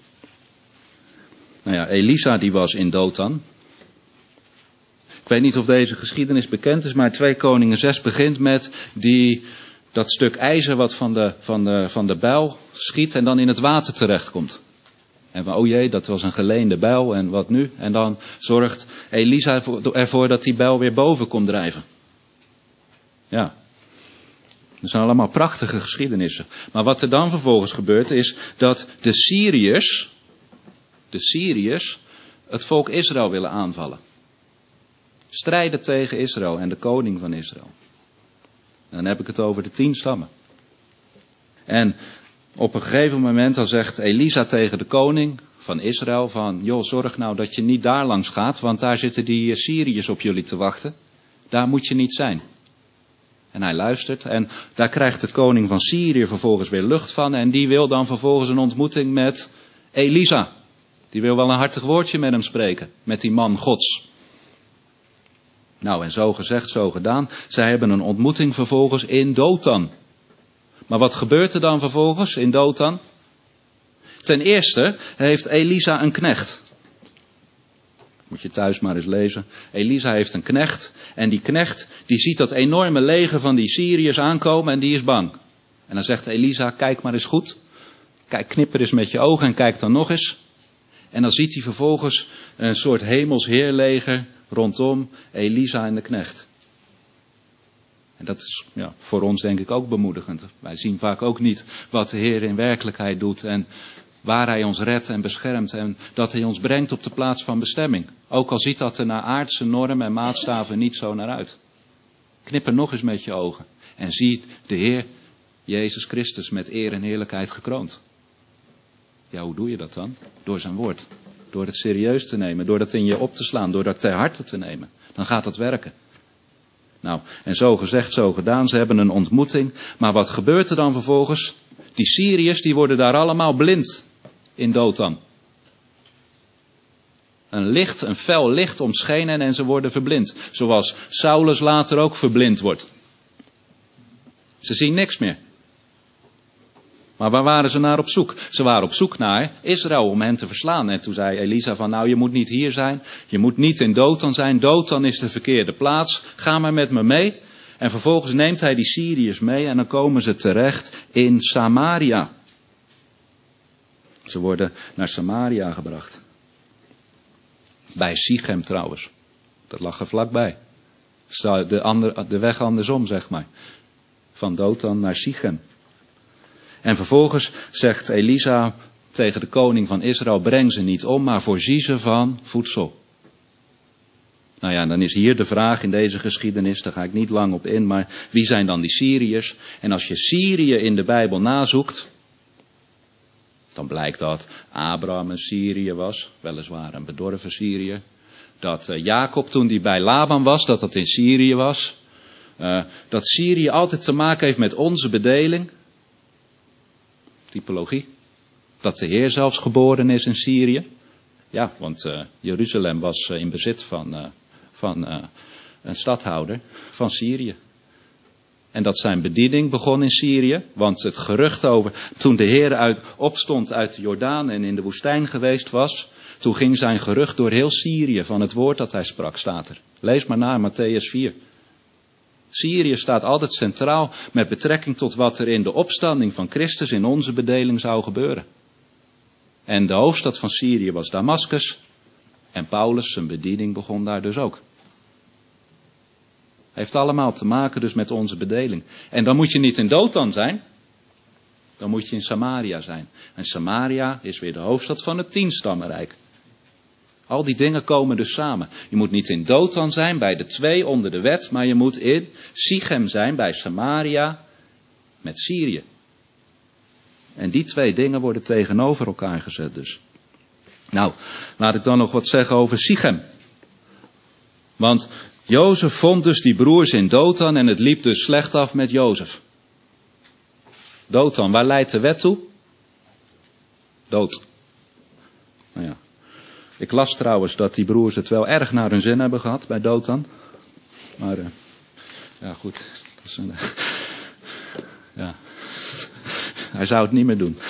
Nou ja, Elisa die was in Dothan. Ik weet niet of deze geschiedenis bekend is, maar 2 Koningen 6 begint met dat stuk ijzer wat van de bijl schiet en dan in het water terechtkomt. En van, oh jee, dat was een geleende bijl en wat nu? En dan zorgt Elisa ervoor dat die bijl weer boven komt drijven. Ja. Dat zijn allemaal prachtige geschiedenissen. Maar wat er dan vervolgens gebeurt is dat de Syriërs het volk Israël willen aanvallen. Strijden tegen Israël en de koning van Israël. Dan heb ik het over de 10 stammen. En op een gegeven moment dan zegt Elisa tegen de koning van Israël van, joh, zorg nou dat je niet daar langs gaat, want daar zitten die Syriërs op jullie te wachten. Daar moet je niet zijn. En hij luistert en daar krijgt de koning van Syrië vervolgens weer lucht van. En die wil dan vervolgens een ontmoeting met Elisa. Die wil wel een hartig woordje met hem spreken. Met die man Gods. Nou en zo gezegd, zo gedaan. Zij hebben een ontmoeting vervolgens in Dothan. Maar wat gebeurt er dan vervolgens in Dothan? Ten eerste heeft Elisa een knecht. Moet je thuis maar eens lezen. Elisa heeft een knecht. En die knecht die ziet dat enorme leger van die Syriërs aankomen en die is bang. En dan zegt Elisa, kijk maar eens goed. Kijk, knipper eens met je ogen en kijk dan nog eens. En dan ziet hij vervolgens een soort hemels heerleger rondom Elisa en de knecht. En dat is voor ons denk ik ook bemoedigend. Wij zien vaak ook niet wat de Heer in werkelijkheid doet en waar hij ons redt en beschermt en dat hij ons brengt op de plaats van bestemming. Ook al ziet dat er naar aardse normen en maatstaven niet zo naar uit. Knip er nog eens met je ogen en zie de Heer Jezus Christus met eer en heerlijkheid gekroond. Ja, hoe doe je dat dan? Door zijn woord. Door het serieus te nemen, door dat in je op te slaan, door dat ter harte te nemen. Dan gaat dat werken. Nou, en zo gezegd, zo gedaan, ze hebben een ontmoeting. Maar wat gebeurt er dan vervolgens? Die Syriërs, die worden daar allemaal blind in Dothan. Een fel licht omschenen en ze worden verblind. Zoals Saulus later ook verblind wordt. Ze zien niks meer. Maar waar waren ze naar op zoek? Ze waren op zoek naar Israël om hen te verslaan. En toen zei Elisa van nou, je moet niet hier zijn. Je moet niet in Dothan zijn. Dothan is de verkeerde plaats. Ga maar met me mee. En vervolgens neemt hij die Syriërs mee en dan komen ze terecht in Samaria. Ze worden naar Samaria gebracht. Bij Sichem trouwens. Dat lag er vlakbij. De weg andersom, zeg maar. Van Dothan naar Sichem. En vervolgens zegt Elisa tegen de koning van Israël, breng ze niet om, maar voorzie ze van voedsel. Nou ja, dan is hier de vraag in deze geschiedenis, daar ga ik niet lang op in, maar wie zijn dan die Syriërs? En als je Syrië in de Bijbel nazoekt, dan blijkt dat Abraham een Syriër was, weliswaar een bedorven Syriër. Dat Jacob toen hij bij Laban was, dat in Syrië was. Dat Syrië altijd te maken heeft met onze bedeling. Typologie. Dat de Heer zelfs geboren is in Syrië. Ja, want Jeruzalem was in bezit van een stadhouder van Syrië. En dat zijn bediening begon in Syrië. Want het gerucht over, toen de Heer opstond uit de Jordaan en in de woestijn geweest was, toen ging zijn gerucht door heel Syrië van het woord dat hij sprak, staat er. Lees maar na, Mattheüs 4. Syrië staat altijd centraal met betrekking tot wat er in de opstanding van Christus in onze bedeling zou gebeuren. En de hoofdstad van Syrië was Damascus. En Paulus, zijn bediening begon daar dus ook. Heeft allemaal te maken dus met onze bedeling. En dan moet je niet in Dothan zijn. Dan moet je in Samaria zijn. En Samaria is weer de hoofdstad van het 10-stammenrijk. Al die dingen komen dus samen. Je moet niet in Dothan zijn bij de 2 onder de wet, maar je moet in Sichem zijn bij Samaria met Syrië. En die 2 dingen worden tegenover elkaar gezet dus. Nou, laat ik dan nog wat zeggen over Sichem. Want Jozef vond dus die broers in Dothan en het liep dus slecht af met Jozef. Dothan, waar leidt de wet toe? Dood. Nou ja. Ik las trouwens dat die broers het wel erg naar hun zin hebben gehad bij Dothan. Maar ja goed. Dat is ja. Hij zou het niet meer doen.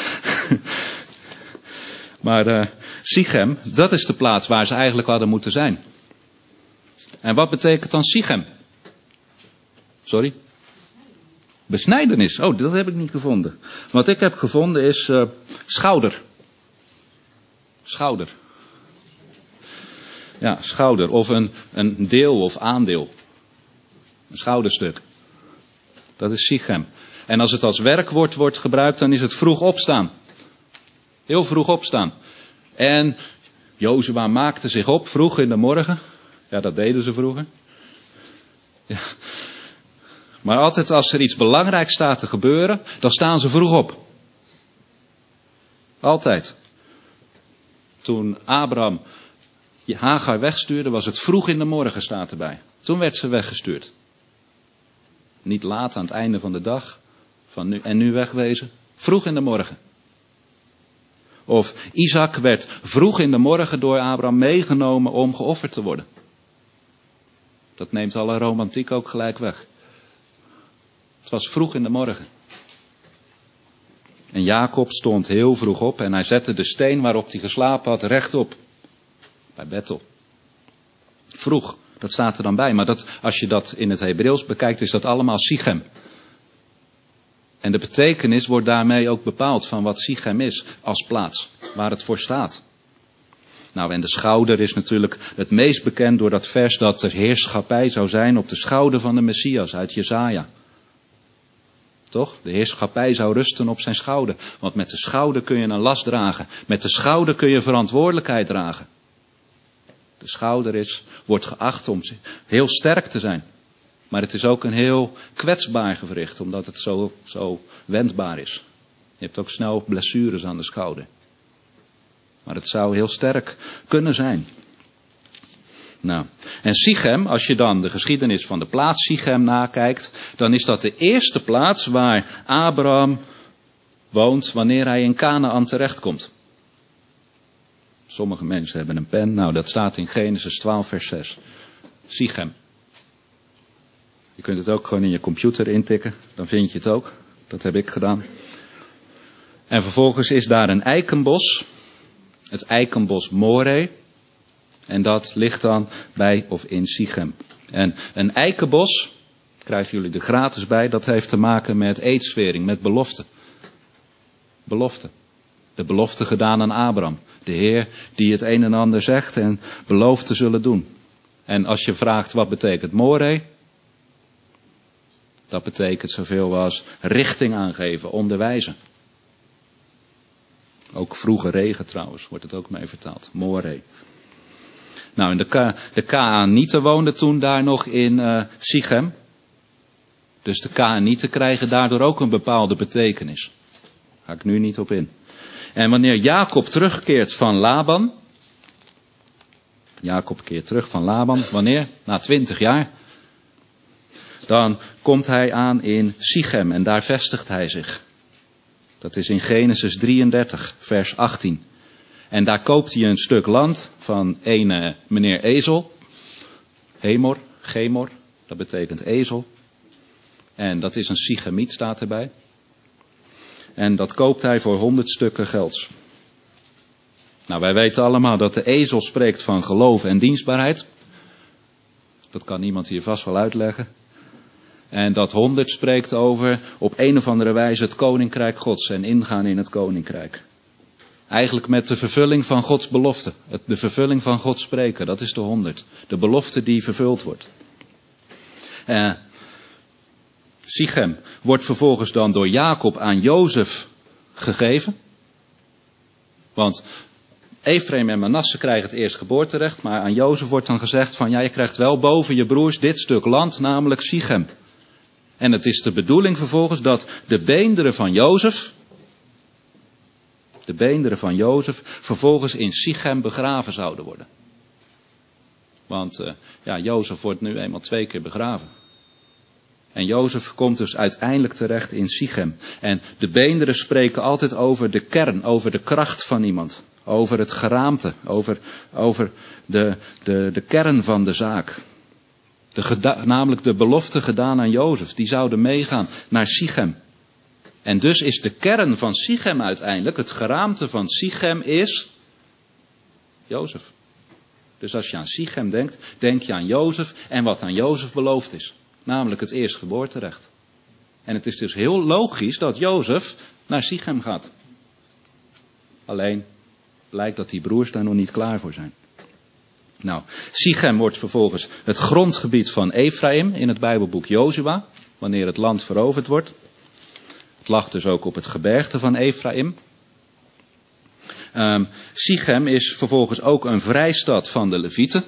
Maar Sichem, dat is de plaats waar ze eigenlijk hadden moeten zijn. En wat betekent dan Sichem? Sorry? Besnijdenis. Oh, dat heb ik niet gevonden. Wat ik heb gevonden is schouder. Schouder. Ja, schouder. Of een deel of aandeel. Een schouderstuk. Dat is Sichem. En als het als werkwoord wordt gebruikt, dan is het vroeg opstaan. Heel vroeg opstaan. En Jozua maakte zich op vroeg in de morgen. Ja, dat deden ze vroeger. Ja. Maar altijd als er iets belangrijks staat te gebeuren, dan staan ze vroeg op. Altijd. Toen Abraham Hagar wegstuurde, was het vroeg in de morgen, staat erbij. Toen werd ze weggestuurd. Niet laat aan het einde van de dag. En nu wegwezen. Vroeg in de morgen. Of Isaac werd vroeg in de morgen door Abraham meegenomen om geofferd te worden. Dat neemt alle romantiek ook gelijk weg. Het was vroeg in de morgen. En Jacob stond heel vroeg op en hij zette de steen waarop hij geslapen had rechtop. Bij Bethel. Vroeg, dat staat er dan bij. Maar als je dat in het Hebreeuws bekijkt, is dat allemaal Sichem. En de betekenis wordt daarmee ook bepaald van wat Sichem is als plaats, waar het voor staat. Nou, en de schouder is natuurlijk het meest bekend door dat vers dat er heerschappij zou zijn op de schouder van de Messias uit Jesaja. Toch? De heerschappij zou rusten op zijn schouder. Want met de schouder kun je een last dragen. Met de schouder kun je verantwoordelijkheid dragen. De schouder wordt geacht om heel sterk te zijn. Maar het is ook een heel kwetsbaar gewricht, omdat het zo wendbaar is. Je hebt ook snel blessures aan de schouder. Maar het zou heel sterk kunnen zijn. Nou, en Sichem, als je dan de geschiedenis van de plaats Sichem nakijkt, dan is dat de eerste plaats waar Abraham woont wanneer hij in Kanaän terechtkomt. Sommige mensen hebben een pen, nou dat staat in Genesis 12 vers 6. Sichem. Je kunt het ook gewoon in je computer intikken, dan vind je het ook. Dat heb ik gedaan. En vervolgens is daar een eikenbos, het eikenbos Moreh. En dat ligt dan bij of in Sichem. En een eikenbos, krijgen jullie er gratis bij, dat heeft te maken met eedswering, met belofte. Belofte. De belofte gedaan aan Abraham. De Heer die het een en ander zegt en belooft te zullen doen. En als je vraagt wat betekent Moreh, dat betekent zoveel als richting aangeven, onderwijzen. Ook vroege regen trouwens, wordt het ook mee vertaald. Moreh. Nou, en de Kanaanieten woonden toen daar nog in Sichem. Dus de Kanaanieten krijgen daardoor ook een bepaalde betekenis. Daar ga ik nu niet op in. En wanneer Jacob terugkeert van Laban. Jacob keert terug van Laban. Wanneer? Na 20 jaar. Dan komt hij aan in Sichem en daar vestigt hij zich. Dat is in Genesis 33, vers 18. En daar koopt hij een stuk land van een meneer Ezel. Gemor, dat betekent ezel. En dat is een Sichemiet, staat erbij. En dat koopt hij voor 100 stukken gelds. Nou, wij weten allemaal dat de ezel spreekt van geloof en dienstbaarheid. Dat kan iemand hier vast wel uitleggen. En dat 100 spreekt over op een of andere wijze het koninkrijk Gods en ingaan in het koninkrijk. Eigenlijk met de vervulling van Gods belofte. De vervulling van Gods spreken, dat is de 100. De belofte die vervuld wordt. Sichem wordt vervolgens dan door Jacob aan Jozef gegeven. Want Efraim en Manasse krijgen het eerstgeboorterecht, maar aan Jozef wordt dan gezegd van ja, je krijgt wel boven je broers dit stuk land, namelijk Sichem. En het is de bedoeling vervolgens dat de beenderen van Jozef vervolgens in Sichem begraven zouden worden. Want Jozef wordt nu eenmaal 2 keer begraven. En Jozef komt dus uiteindelijk terecht in Sichem. En de beenderen spreken altijd over de kern, over de kracht van iemand. Over het geraamte, over de kern van de zaak. Namelijk de belofte gedaan aan Jozef. Die zouden meegaan naar Sichem. En dus is de kern van Sichem uiteindelijk, het geraamte van Sichem is Jozef. Dus als je aan Sichem denkt, denk je aan Jozef en wat aan Jozef beloofd is. Namelijk het eerstgeboorterecht. En het is dus heel logisch dat Jozef naar Sichem gaat. Alleen blijkt dat die broers daar nog niet klaar voor zijn. Nou, Sichem wordt vervolgens het grondgebied van Efraim in het Bijbelboek Jozua, wanneer het land veroverd wordt. Het lag dus ook op het gebergte van Efraim. Sichem is vervolgens ook een vrijstad van de Levieten.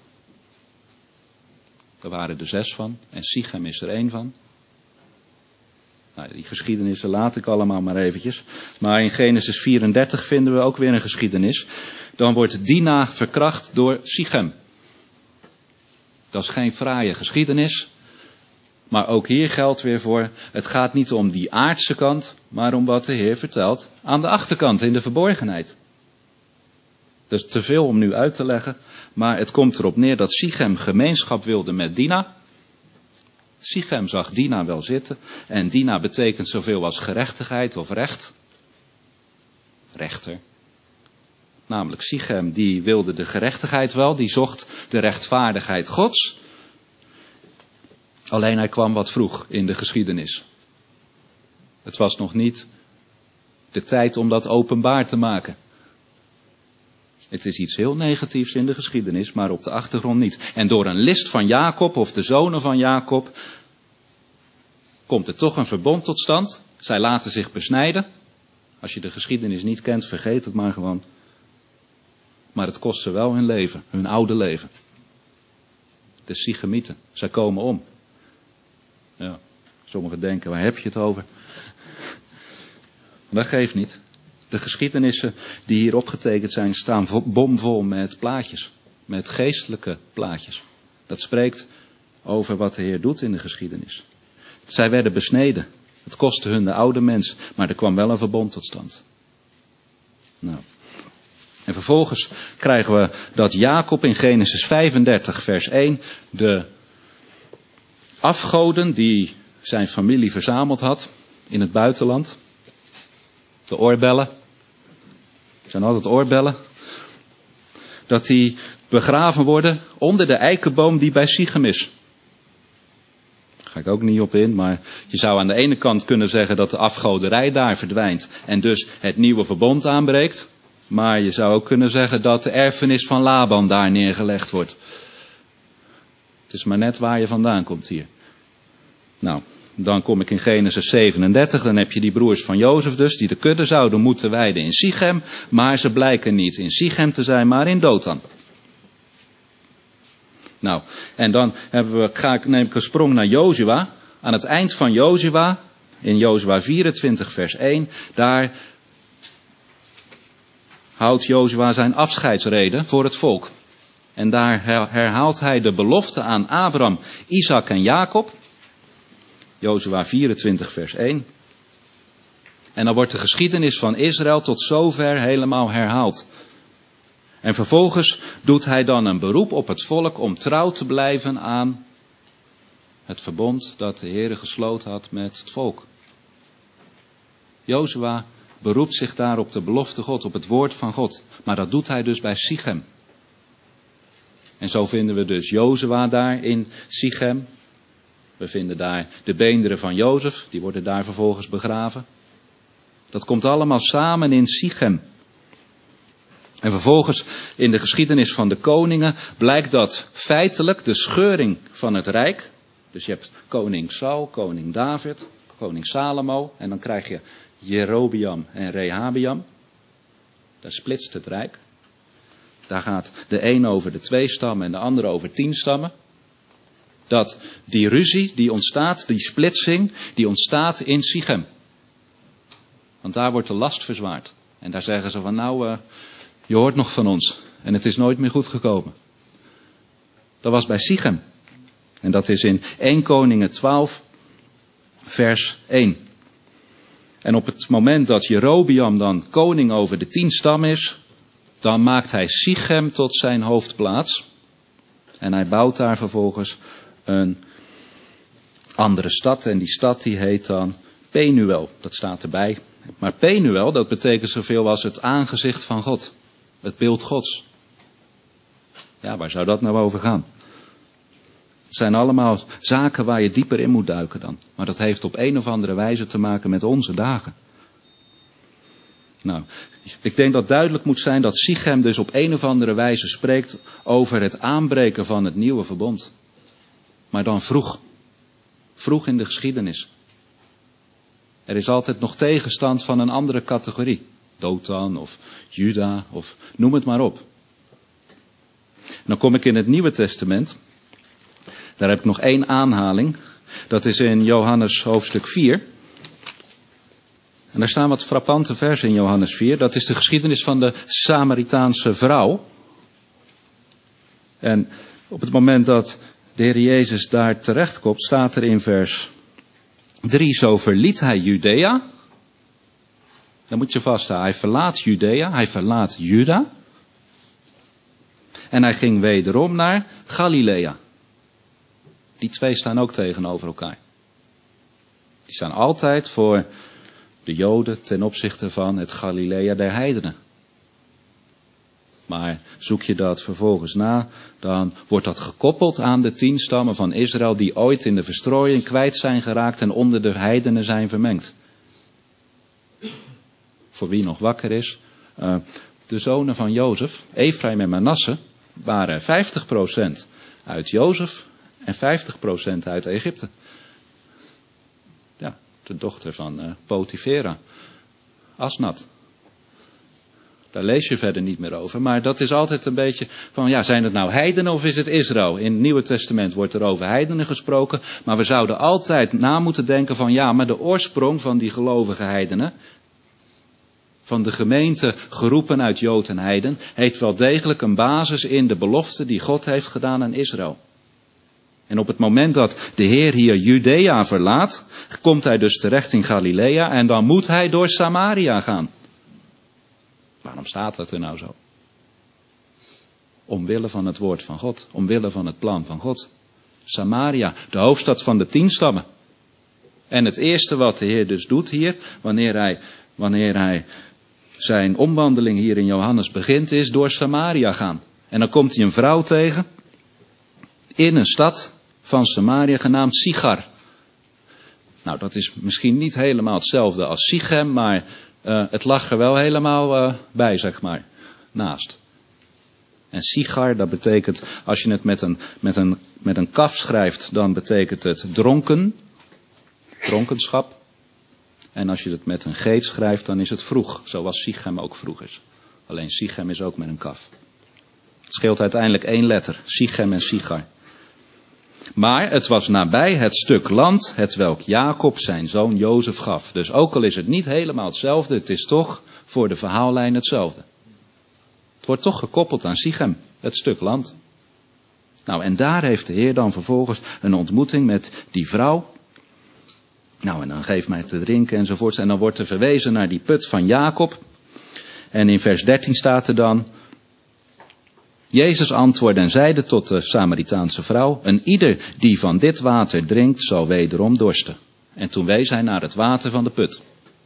Er waren er 6 van en Sichem is er 1 van. Nou, die geschiedenissen laat ik allemaal maar eventjes. Maar in Genesis 34 vinden we ook weer een geschiedenis. Dan wordt Dina verkracht door Sichem. Dat is geen fraaie geschiedenis. Maar ook hier geldt weer voor, het gaat niet om die aardse kant, maar om wat de Heer vertelt aan de achterkant in de verborgenheid. Dus te veel om nu uit te leggen, maar het komt erop neer dat Sichem gemeenschap wilde met Dina. Sichem zag Dina wel zitten en Dina betekent zoveel als gerechtigheid of recht. Rechter. Namelijk Sichem die wilde de gerechtigheid wel, die zocht de rechtvaardigheid Gods. Alleen hij kwam wat vroeg in de geschiedenis. Het was nog niet de tijd om dat openbaar te maken. Het is iets heel negatiefs in de geschiedenis, maar op de achtergrond niet. En door een list van Jacob of de zonen van Jacob komt er toch een verbond tot stand. Zij laten zich besnijden. Als je de geschiedenis niet kent, vergeet het maar gewoon. Maar het kost ze wel hun leven, hun oude leven. De Sichemieten, zij komen om. Ja, sommigen denken, waar heb je het over? Maar dat geeft niet. De geschiedenissen die hier opgetekend zijn, staan bomvol met plaatjes. Met geestelijke plaatjes. Dat spreekt over wat de Heer doet in de geschiedenis. Zij werden besneden. Het kostte hun de oude mens, maar er kwam wel een verbond tot stand. Nou. En vervolgens krijgen we dat Jacob in Genesis 35 vers 1 de afgoden die zijn familie verzameld had in het buitenland. De oorbellen. Het zijn altijd oorbellen. Dat die begraven worden onder de eikenboom die bij Sichem is. Daar ga ik ook niet op in, maar je zou aan de ene kant kunnen zeggen dat de afgoderij daar verdwijnt en dus het nieuwe verbond aanbreekt. Maar je zou ook kunnen zeggen dat de erfenis van Laban daar neergelegd wordt. Het is maar net waar je vandaan komt hier. Nou, dan kom ik in Genesis 37, dan heb je die broers van Jozef dus, die de kudde zouden moeten weiden in Sichem, maar ze blijken niet in Sichem te zijn, maar in Dothan. Nou, en dan neem ik een sprong naar Jozua. Aan het eind van Jozua, in Jozua 24 vers 1, daar houdt Jozua zijn afscheidsrede voor het volk. En daar herhaalt hij de belofte aan Abraham, Isaac en Jacob. Jozua 24 vers 1. En dan wordt de geschiedenis van Israël tot zover helemaal herhaald. En vervolgens doet hij dan een beroep op het volk om trouw te blijven aan het verbond dat de Heere gesloten had met het volk. Jozua beroept zich daar op de belofte God, op het woord van God. Maar dat doet hij dus bij Sichem. En zo vinden we dus Jozua daar in Sichem. We vinden daar de beenderen van Jozef, die worden daar vervolgens begraven. Dat komt allemaal samen in Sichem. En vervolgens in de geschiedenis van de koningen blijkt dat feitelijk de scheuring van het rijk. Dus je hebt koning Saul, koning David, koning Salomo en dan krijg je Jerobeam en Rehabeam. Daar splitst het rijk. Daar gaat de een over de 2 stammen en de andere over 10 stammen. Dat die ruzie die ontstaat, die splitsing, die ontstaat in Sichem. Want daar wordt de last verzwaard. En daar zeggen ze van nou, je hoort nog van ons. En het is nooit meer goed gekomen. Dat was bij Sichem. En dat is in 1 Koningen 12 vers 1. En op het moment dat Jerobeam dan koning over de 10 stammen is, dan maakt hij Sichem tot zijn hoofdplaats. En hij bouwt daar vervolgens een andere stad. En die stad die heet dan Penuel. Dat staat erbij. Maar Penuel, dat betekent zoveel als het aangezicht van God. Het beeld Gods. Ja, waar zou dat nou over gaan? Het zijn allemaal zaken waar je dieper in moet duiken dan. Maar dat heeft op een of andere wijze te maken met onze dagen. Nou, ik denk dat duidelijk moet zijn dat Sichem dus op een of andere wijze spreekt over het aanbreken van het nieuwe verbond. Maar dan vroeg. Vroeg in de geschiedenis. Er is altijd nog tegenstand van een andere categorie. Dothan of Juda of noem het maar op. Dan kom ik in het Nieuwe Testament. Daar heb ik nog 1 aanhaling. Dat is in Johannes hoofdstuk 4. En daar staan wat frappante versen in Johannes 4. Dat is de geschiedenis van de Samaritaanse vrouw. En op het moment dat de Heer Jezus daar terechtkomt, staat er in vers 3, zo verliet hij Judea. Dan moet je vasthouden, hij verlaat Judea, hij verlaat Juda. En hij ging wederom naar Galilea. Die 2 staan ook tegenover elkaar. Die staan altijd voor de Joden ten opzichte van het Galilea der heidenen. Maar zoek je dat vervolgens na, dan wordt dat gekoppeld aan de 10 stammen van Israël die ooit in de verstrooiing kwijt zijn geraakt en onder de heidenen zijn vermengd. Voor wie nog wakker is, de zonen van Jozef, Efraim en Manasse, waren 50% uit Jozef en 50% uit Egypte. Ja, de dochter van Potifera, Asnat. Daar lees je verder niet meer over. Maar dat is altijd een beetje van, ja, zijn het nou heidenen of is het Israël? In het Nieuwe Testament wordt er over heidenen gesproken. Maar we zouden altijd na moeten denken van, ja, maar de oorsprong van die gelovige heidenen, van de gemeente geroepen uit Jood en heiden, heeft wel degelijk een basis in de belofte die God heeft gedaan aan Israël. En op het moment dat de Heer hier Judea verlaat, komt hij dus terecht in Galilea en dan moet hij door Samaria gaan. Waarom staat dat er nou zo? Omwille van het woord van God, omwille van het plan van God. Samaria, de hoofdstad van de 10 stammen. En het eerste wat de Heer dus doet hier, wanneer hij zijn omwandeling hier in Johannes begint, is door Samaria gaan. En dan komt hij een vrouw tegen in een stad van Samaria genaamd Sichar. Nou, dat is misschien niet helemaal hetzelfde als Sichem, maar het lag er wel helemaal bij, zeg maar, naast. En Sichar, dat betekent, als je het met een kaf schrijft, dan betekent het dronkenschap. En als je het met een geet schrijft, dan is het vroeg, zoals Sichem ook vroeg is. Alleen Sichem is ook met een kaf. Het scheelt uiteindelijk 1 letter, Sichem en Sichar. Maar het was nabij het stuk land, hetwelk Jacob zijn zoon Jozef gaf. Dus ook al is het niet helemaal hetzelfde, het is toch voor de verhaallijn hetzelfde. Het wordt toch gekoppeld aan Sichem, het stuk land. Nou, en daar heeft de Heer dan vervolgens een ontmoeting met die vrouw. Nou, en dan geef mij te drinken enzovoort. En dan wordt er verwezen naar die put van Jacob. En in vers 13 staat er dan: Jezus antwoordde en zeide tot de Samaritaanse vrouw: een ieder die van dit water drinkt, zal wederom dorsten. En toen wees hij naar het water van de put.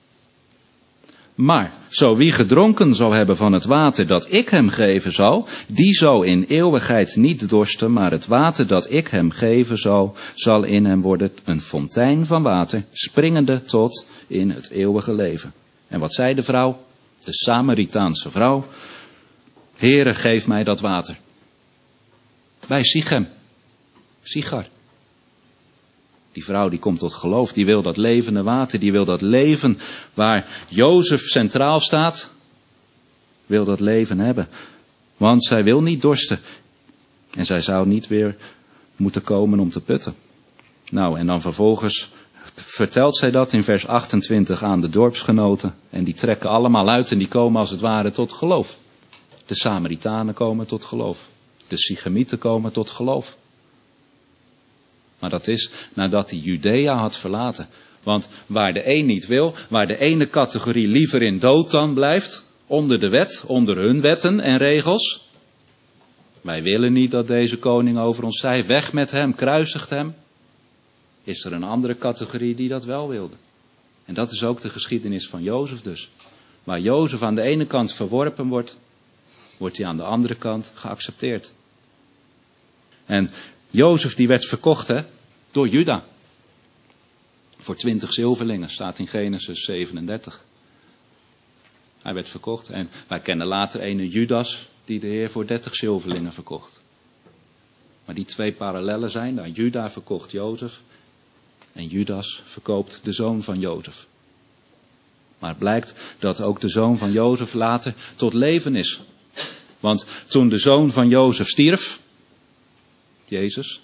Maar zo wie gedronken zal hebben van het water dat ik hem geven zal, die zal in eeuwigheid niet dorsten, maar het water dat ik hem geven zal in hem worden een fontein van water, springende tot in het eeuwige leven. En wat zei de vrouw? De Samaritaanse vrouw: Heere, geef mij dat water. Bij Sichem. Sichar. Die vrouw die komt tot geloof, die wil dat levende water, die wil dat leven waar Jozef centraal staat, wil dat leven hebben. Want zij wil niet dorsten. En zij zou niet weer moeten komen om te putten. Nou, en dan vervolgens vertelt zij dat in vers 28 aan de dorpsgenoten. En die trekken allemaal uit en die komen als het ware tot geloof. De Samaritanen komen tot geloof. De Sichemieten komen tot geloof. Maar dat is nadat hij Judea had verlaten. Want waar de een niet wil, waar de ene categorie liever in Dothan blijft, onder de wet, onder hun wetten en regels. Wij willen niet dat deze koning over ons zei, weg met hem, kruisigt hem. Is er een andere categorie die dat wel wilde. En dat is ook de geschiedenis van Jozef dus. Waar Jozef aan de ene kant verworpen wordt, wordt hij aan de andere kant geaccepteerd. En Jozef die werd verkocht door Juda. Voor 20 zilverlingen, staat in Genesis 37. Hij werd verkocht en wij kennen later ene Judas die de Heer voor 30 zilverlingen verkocht. Maar die 2 parallellen zijn daar. Juda verkocht Jozef en Judas verkoopt de zoon van Jozef. Maar het blijkt dat ook de zoon van Jozef later tot leven is. Want toen de zoon van Jozef stierf, Jezus,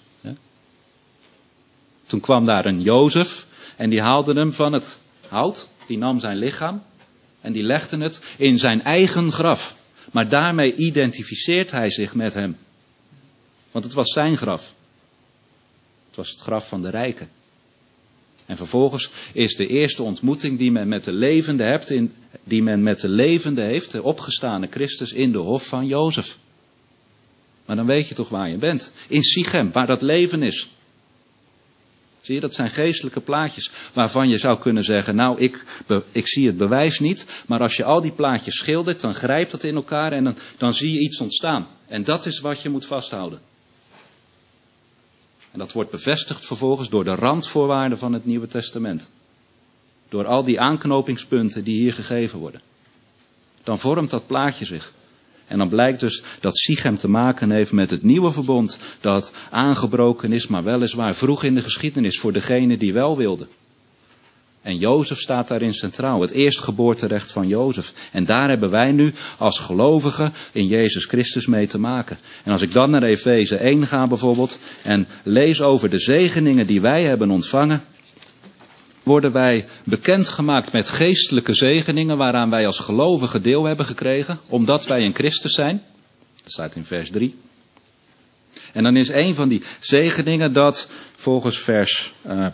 toen kwam daar een Jozef en die haalde hem van het hout, die nam zijn lichaam en die legde het in zijn eigen graf. Maar daarmee identificeert hij zich met hem. Want het was zijn graf. Het was het graf van de rijken. En vervolgens is de eerste ontmoeting die men met de levende heeft, de opgestane Christus, in de hof van Jozef. Maar dan weet je toch waar je bent. In Sichem, waar dat leven is. Zie je, dat zijn geestelijke plaatjes waarvan je zou kunnen zeggen, nou ik zie het bewijs niet, maar als je al die plaatjes schildert, dan grijpt dat in elkaar en dan zie je iets ontstaan. En dat is wat je moet vasthouden. En dat wordt bevestigd vervolgens door de randvoorwaarden van het Nieuwe Testament. Door al die aanknopingspunten die hier gegeven worden. dan vormt dat plaatje zich. En dan blijkt dus dat Sichem te maken heeft met het nieuwe verbond dat aangebroken is, maar weliswaar vroeg in de geschiedenis voor degene die wel wilden. En Jozef staat daarin centraal, het eerstgeboorterecht van Jozef. En daar hebben wij nu als gelovigen in Jezus Christus mee te maken. En als ik dan naar Efeze 1 ga bijvoorbeeld en lees over de zegeningen die wij hebben ontvangen, worden wij bekendgemaakt met geestelijke zegeningen waaraan wij als gelovigen deel hebben gekregen, omdat wij in Christus zijn. Dat staat in vers 3. En dan is een van die zegeningen dat volgens vers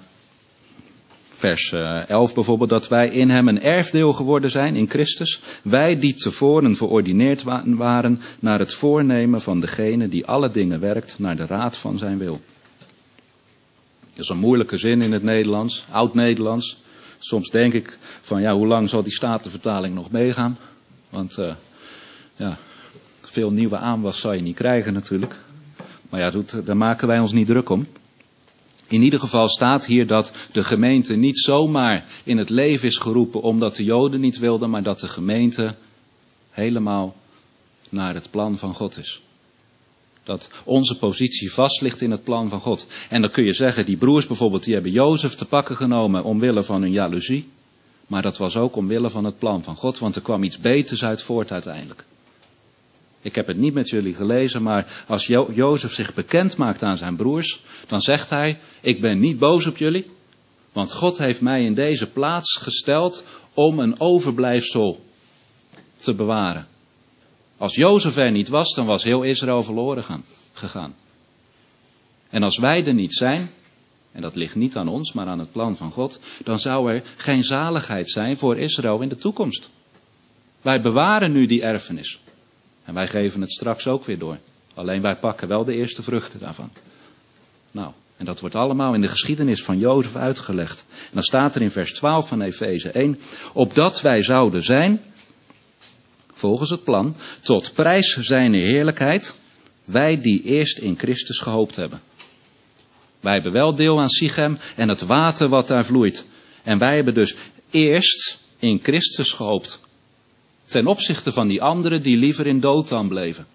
11 bijvoorbeeld, dat wij in hem een erfdeel geworden zijn in Christus. Wij die tevoren verordineerd waren naar het voornemen van degene die alle dingen werkt naar de raad van zijn wil. Dat is een moeilijke zin in het Nederlands, oud-Nederlands. Soms denk ik van ja, hoe lang zal die Statenvertaling nog meegaan? Want veel nieuwe aanwas zal je niet krijgen natuurlijk. Maar ja, daar maken wij ons niet druk om. In ieder geval staat hier dat de gemeente niet zomaar in het leven is geroepen omdat de Joden niet wilden, maar dat de gemeente helemaal naar het plan van God is. Dat onze positie vast ligt in het plan van God. En dan kun je zeggen, die broers bijvoorbeeld, die hebben Jozef te pakken genomen omwille van hun jaloezie. Maar dat was ook omwille van het plan van God, want er kwam iets beters uit voort uiteindelijk. Ik heb het niet met jullie gelezen, maar als Jozef zich bekend maakt aan zijn broers, dan zegt hij, ik ben niet boos op jullie, want God heeft mij in deze plaats gesteld om een overblijfsel te bewaren. Als Jozef er niet was, dan was heel Israël verloren gegaan. En als wij er niet zijn, en dat ligt niet aan ons, maar aan het plan van God, dan zou er geen zaligheid zijn voor Israël in de toekomst. Wij bewaren nu die erfenis. En wij geven het straks ook weer door. Alleen wij pakken wel de eerste vruchten daarvan. Nou, en dat wordt allemaal in de geschiedenis van Jozef uitgelegd. En dan staat er in vers 12 van Efeze 1, opdat wij zouden zijn, volgens het plan, tot prijs zijner heerlijkheid, wij die eerst in Christus gehoopt hebben. Wij hebben wel deel aan Sichem en het water wat daar vloeit. En wij hebben dus eerst in Christus gehoopt. Ten opzichte van die anderen die liever in Dothan bleven.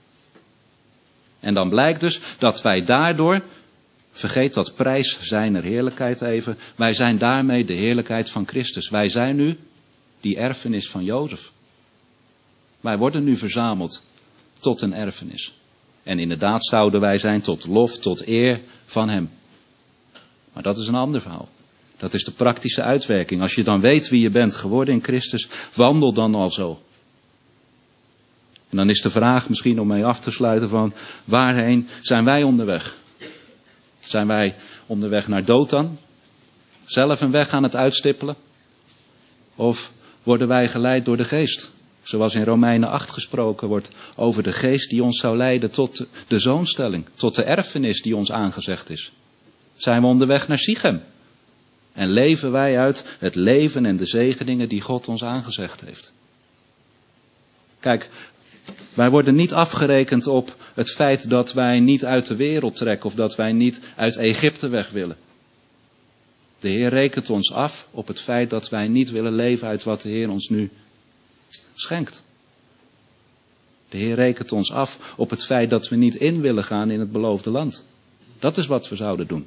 En dan blijkt dus dat wij daardoor, vergeet dat prijs zijner heerlijkheid even, wij zijn daarmee de heerlijkheid van Christus. Wij zijn nu die erfenis van Jozef. Wij worden nu verzameld tot een erfenis. En inderdaad zouden wij zijn tot lof, tot eer van hem. Maar dat is een ander verhaal. Dat is de praktische uitwerking. Als je dan weet wie je bent geworden in Christus, wandel dan al zo. En dan is de vraag misschien om mee af te sluiten van, waarheen zijn wij onderweg? Zijn wij onderweg naar Dothan? Zelf een weg aan het uitstippelen? Of worden wij geleid door de geest? Zoals in Romeinen 8 gesproken wordt over de geest die ons zou leiden tot de zoonstelling, tot de erfenis die ons aangezegd is. Zijn we onderweg naar Sichem? En leven wij uit het leven en de zegeningen die God ons aangezegd heeft? Kijk, wij worden niet afgerekend op het feit dat wij niet uit de wereld trekken of dat wij niet uit Egypte weg willen. De Heer rekent ons af op het feit dat wij niet willen leven uit wat de Heer ons nu schenkt. De Heer rekent ons af op het feit dat we niet in willen gaan in het beloofde land. Dat is wat we zouden doen.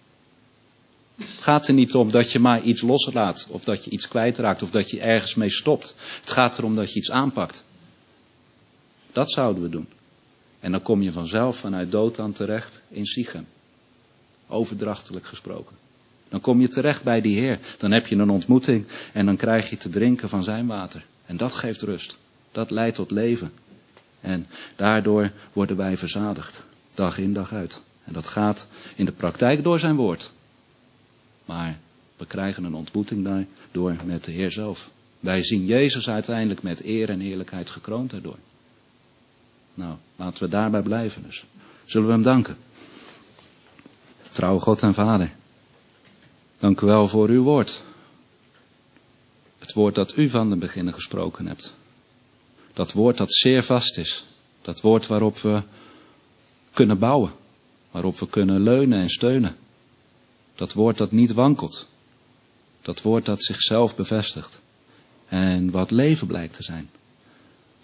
Het gaat er niet om dat je maar iets loslaat of dat je iets kwijtraakt of dat je ergens mee stopt. Het gaat erom dat je iets aanpakt. Dat zouden we doen. En dan kom je vanzelf vanuit Dothan terecht in Sichem. Overdrachtelijk gesproken. Dan kom je terecht bij die Heer. Dan heb je een ontmoeting en dan krijg je te drinken van zijn water. En dat geeft rust. Dat leidt tot leven. En daardoor worden wij verzadigd. Dag in dag uit. En dat gaat in de praktijk door zijn woord. Maar we krijgen een ontmoeting daardoor met de Heer zelf. Wij zien Jezus uiteindelijk met eer en heerlijkheid gekroond daardoor. Nou, laten we daarbij blijven dus. Zullen we hem danken. Trouwe God en Vader. Dank u wel voor uw woord. Het woord dat u van de beginnen gesproken hebt. Dat woord dat zeer vast is. Dat woord waarop we kunnen bouwen. Waarop we kunnen leunen en steunen. Dat woord dat niet wankelt. Dat woord dat zichzelf bevestigt. En wat leven blijkt te zijn.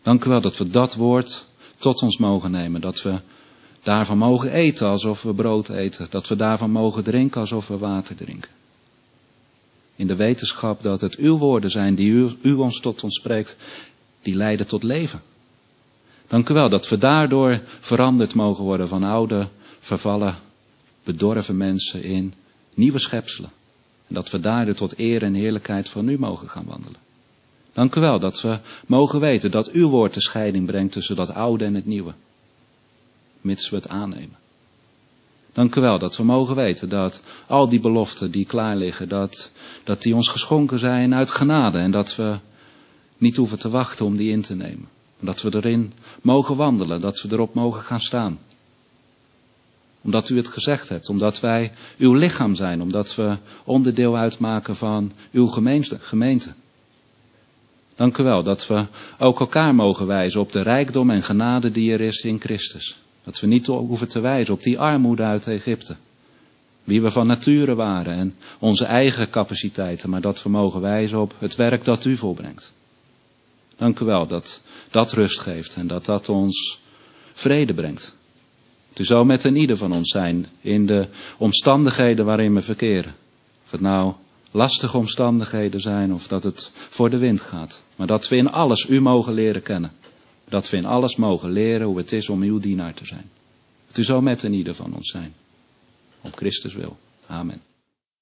Dank u wel dat we dat woord tot ons mogen nemen. Dat we daarvan mogen eten alsof we brood eten. Dat we daarvan mogen drinken alsof we water drinken. In de wetenschap dat het uw woorden zijn die u ons tot ons spreekt, die leiden tot leven. Dank u wel dat we daardoor veranderd mogen worden van oude, vervallen, bedorven mensen in nieuwe schepselen. En dat we daardoor tot eer en heerlijkheid van u mogen gaan wandelen. Dank u wel dat we mogen weten dat uw woord de scheiding brengt tussen dat oude en het nieuwe. Mits we het aannemen. Dank u wel dat we mogen weten dat al die beloften die klaar liggen, dat die ons geschonken zijn uit genade. En dat we niet hoeven te wachten om die in te nemen. Dat we erin mogen wandelen, dat we erop mogen gaan staan. Omdat u het gezegd hebt, omdat wij uw lichaam zijn, omdat we onderdeel uitmaken van uw gemeente. Dank u wel dat we ook elkaar mogen wijzen op de rijkdom en genade die er is in Christus. Dat we niet hoeven te wijzen op die armoede uit Egypte. Wie we van nature waren en onze eigen capaciteiten, maar dat we mogen wijzen op het werk dat u volbrengt. Dank u wel dat dat rust geeft en dat dat ons vrede brengt. Het zou met een ieder van ons zijn in de omstandigheden waarin we verkeren. Of het nou lastige omstandigheden zijn of dat het voor de wind gaat. Maar dat we in alles u mogen leren kennen. Dat we in alles mogen leren hoe het is om uw dienaar te zijn. Het zou met een ieder van ons zijn. Om Christus wil. Amen.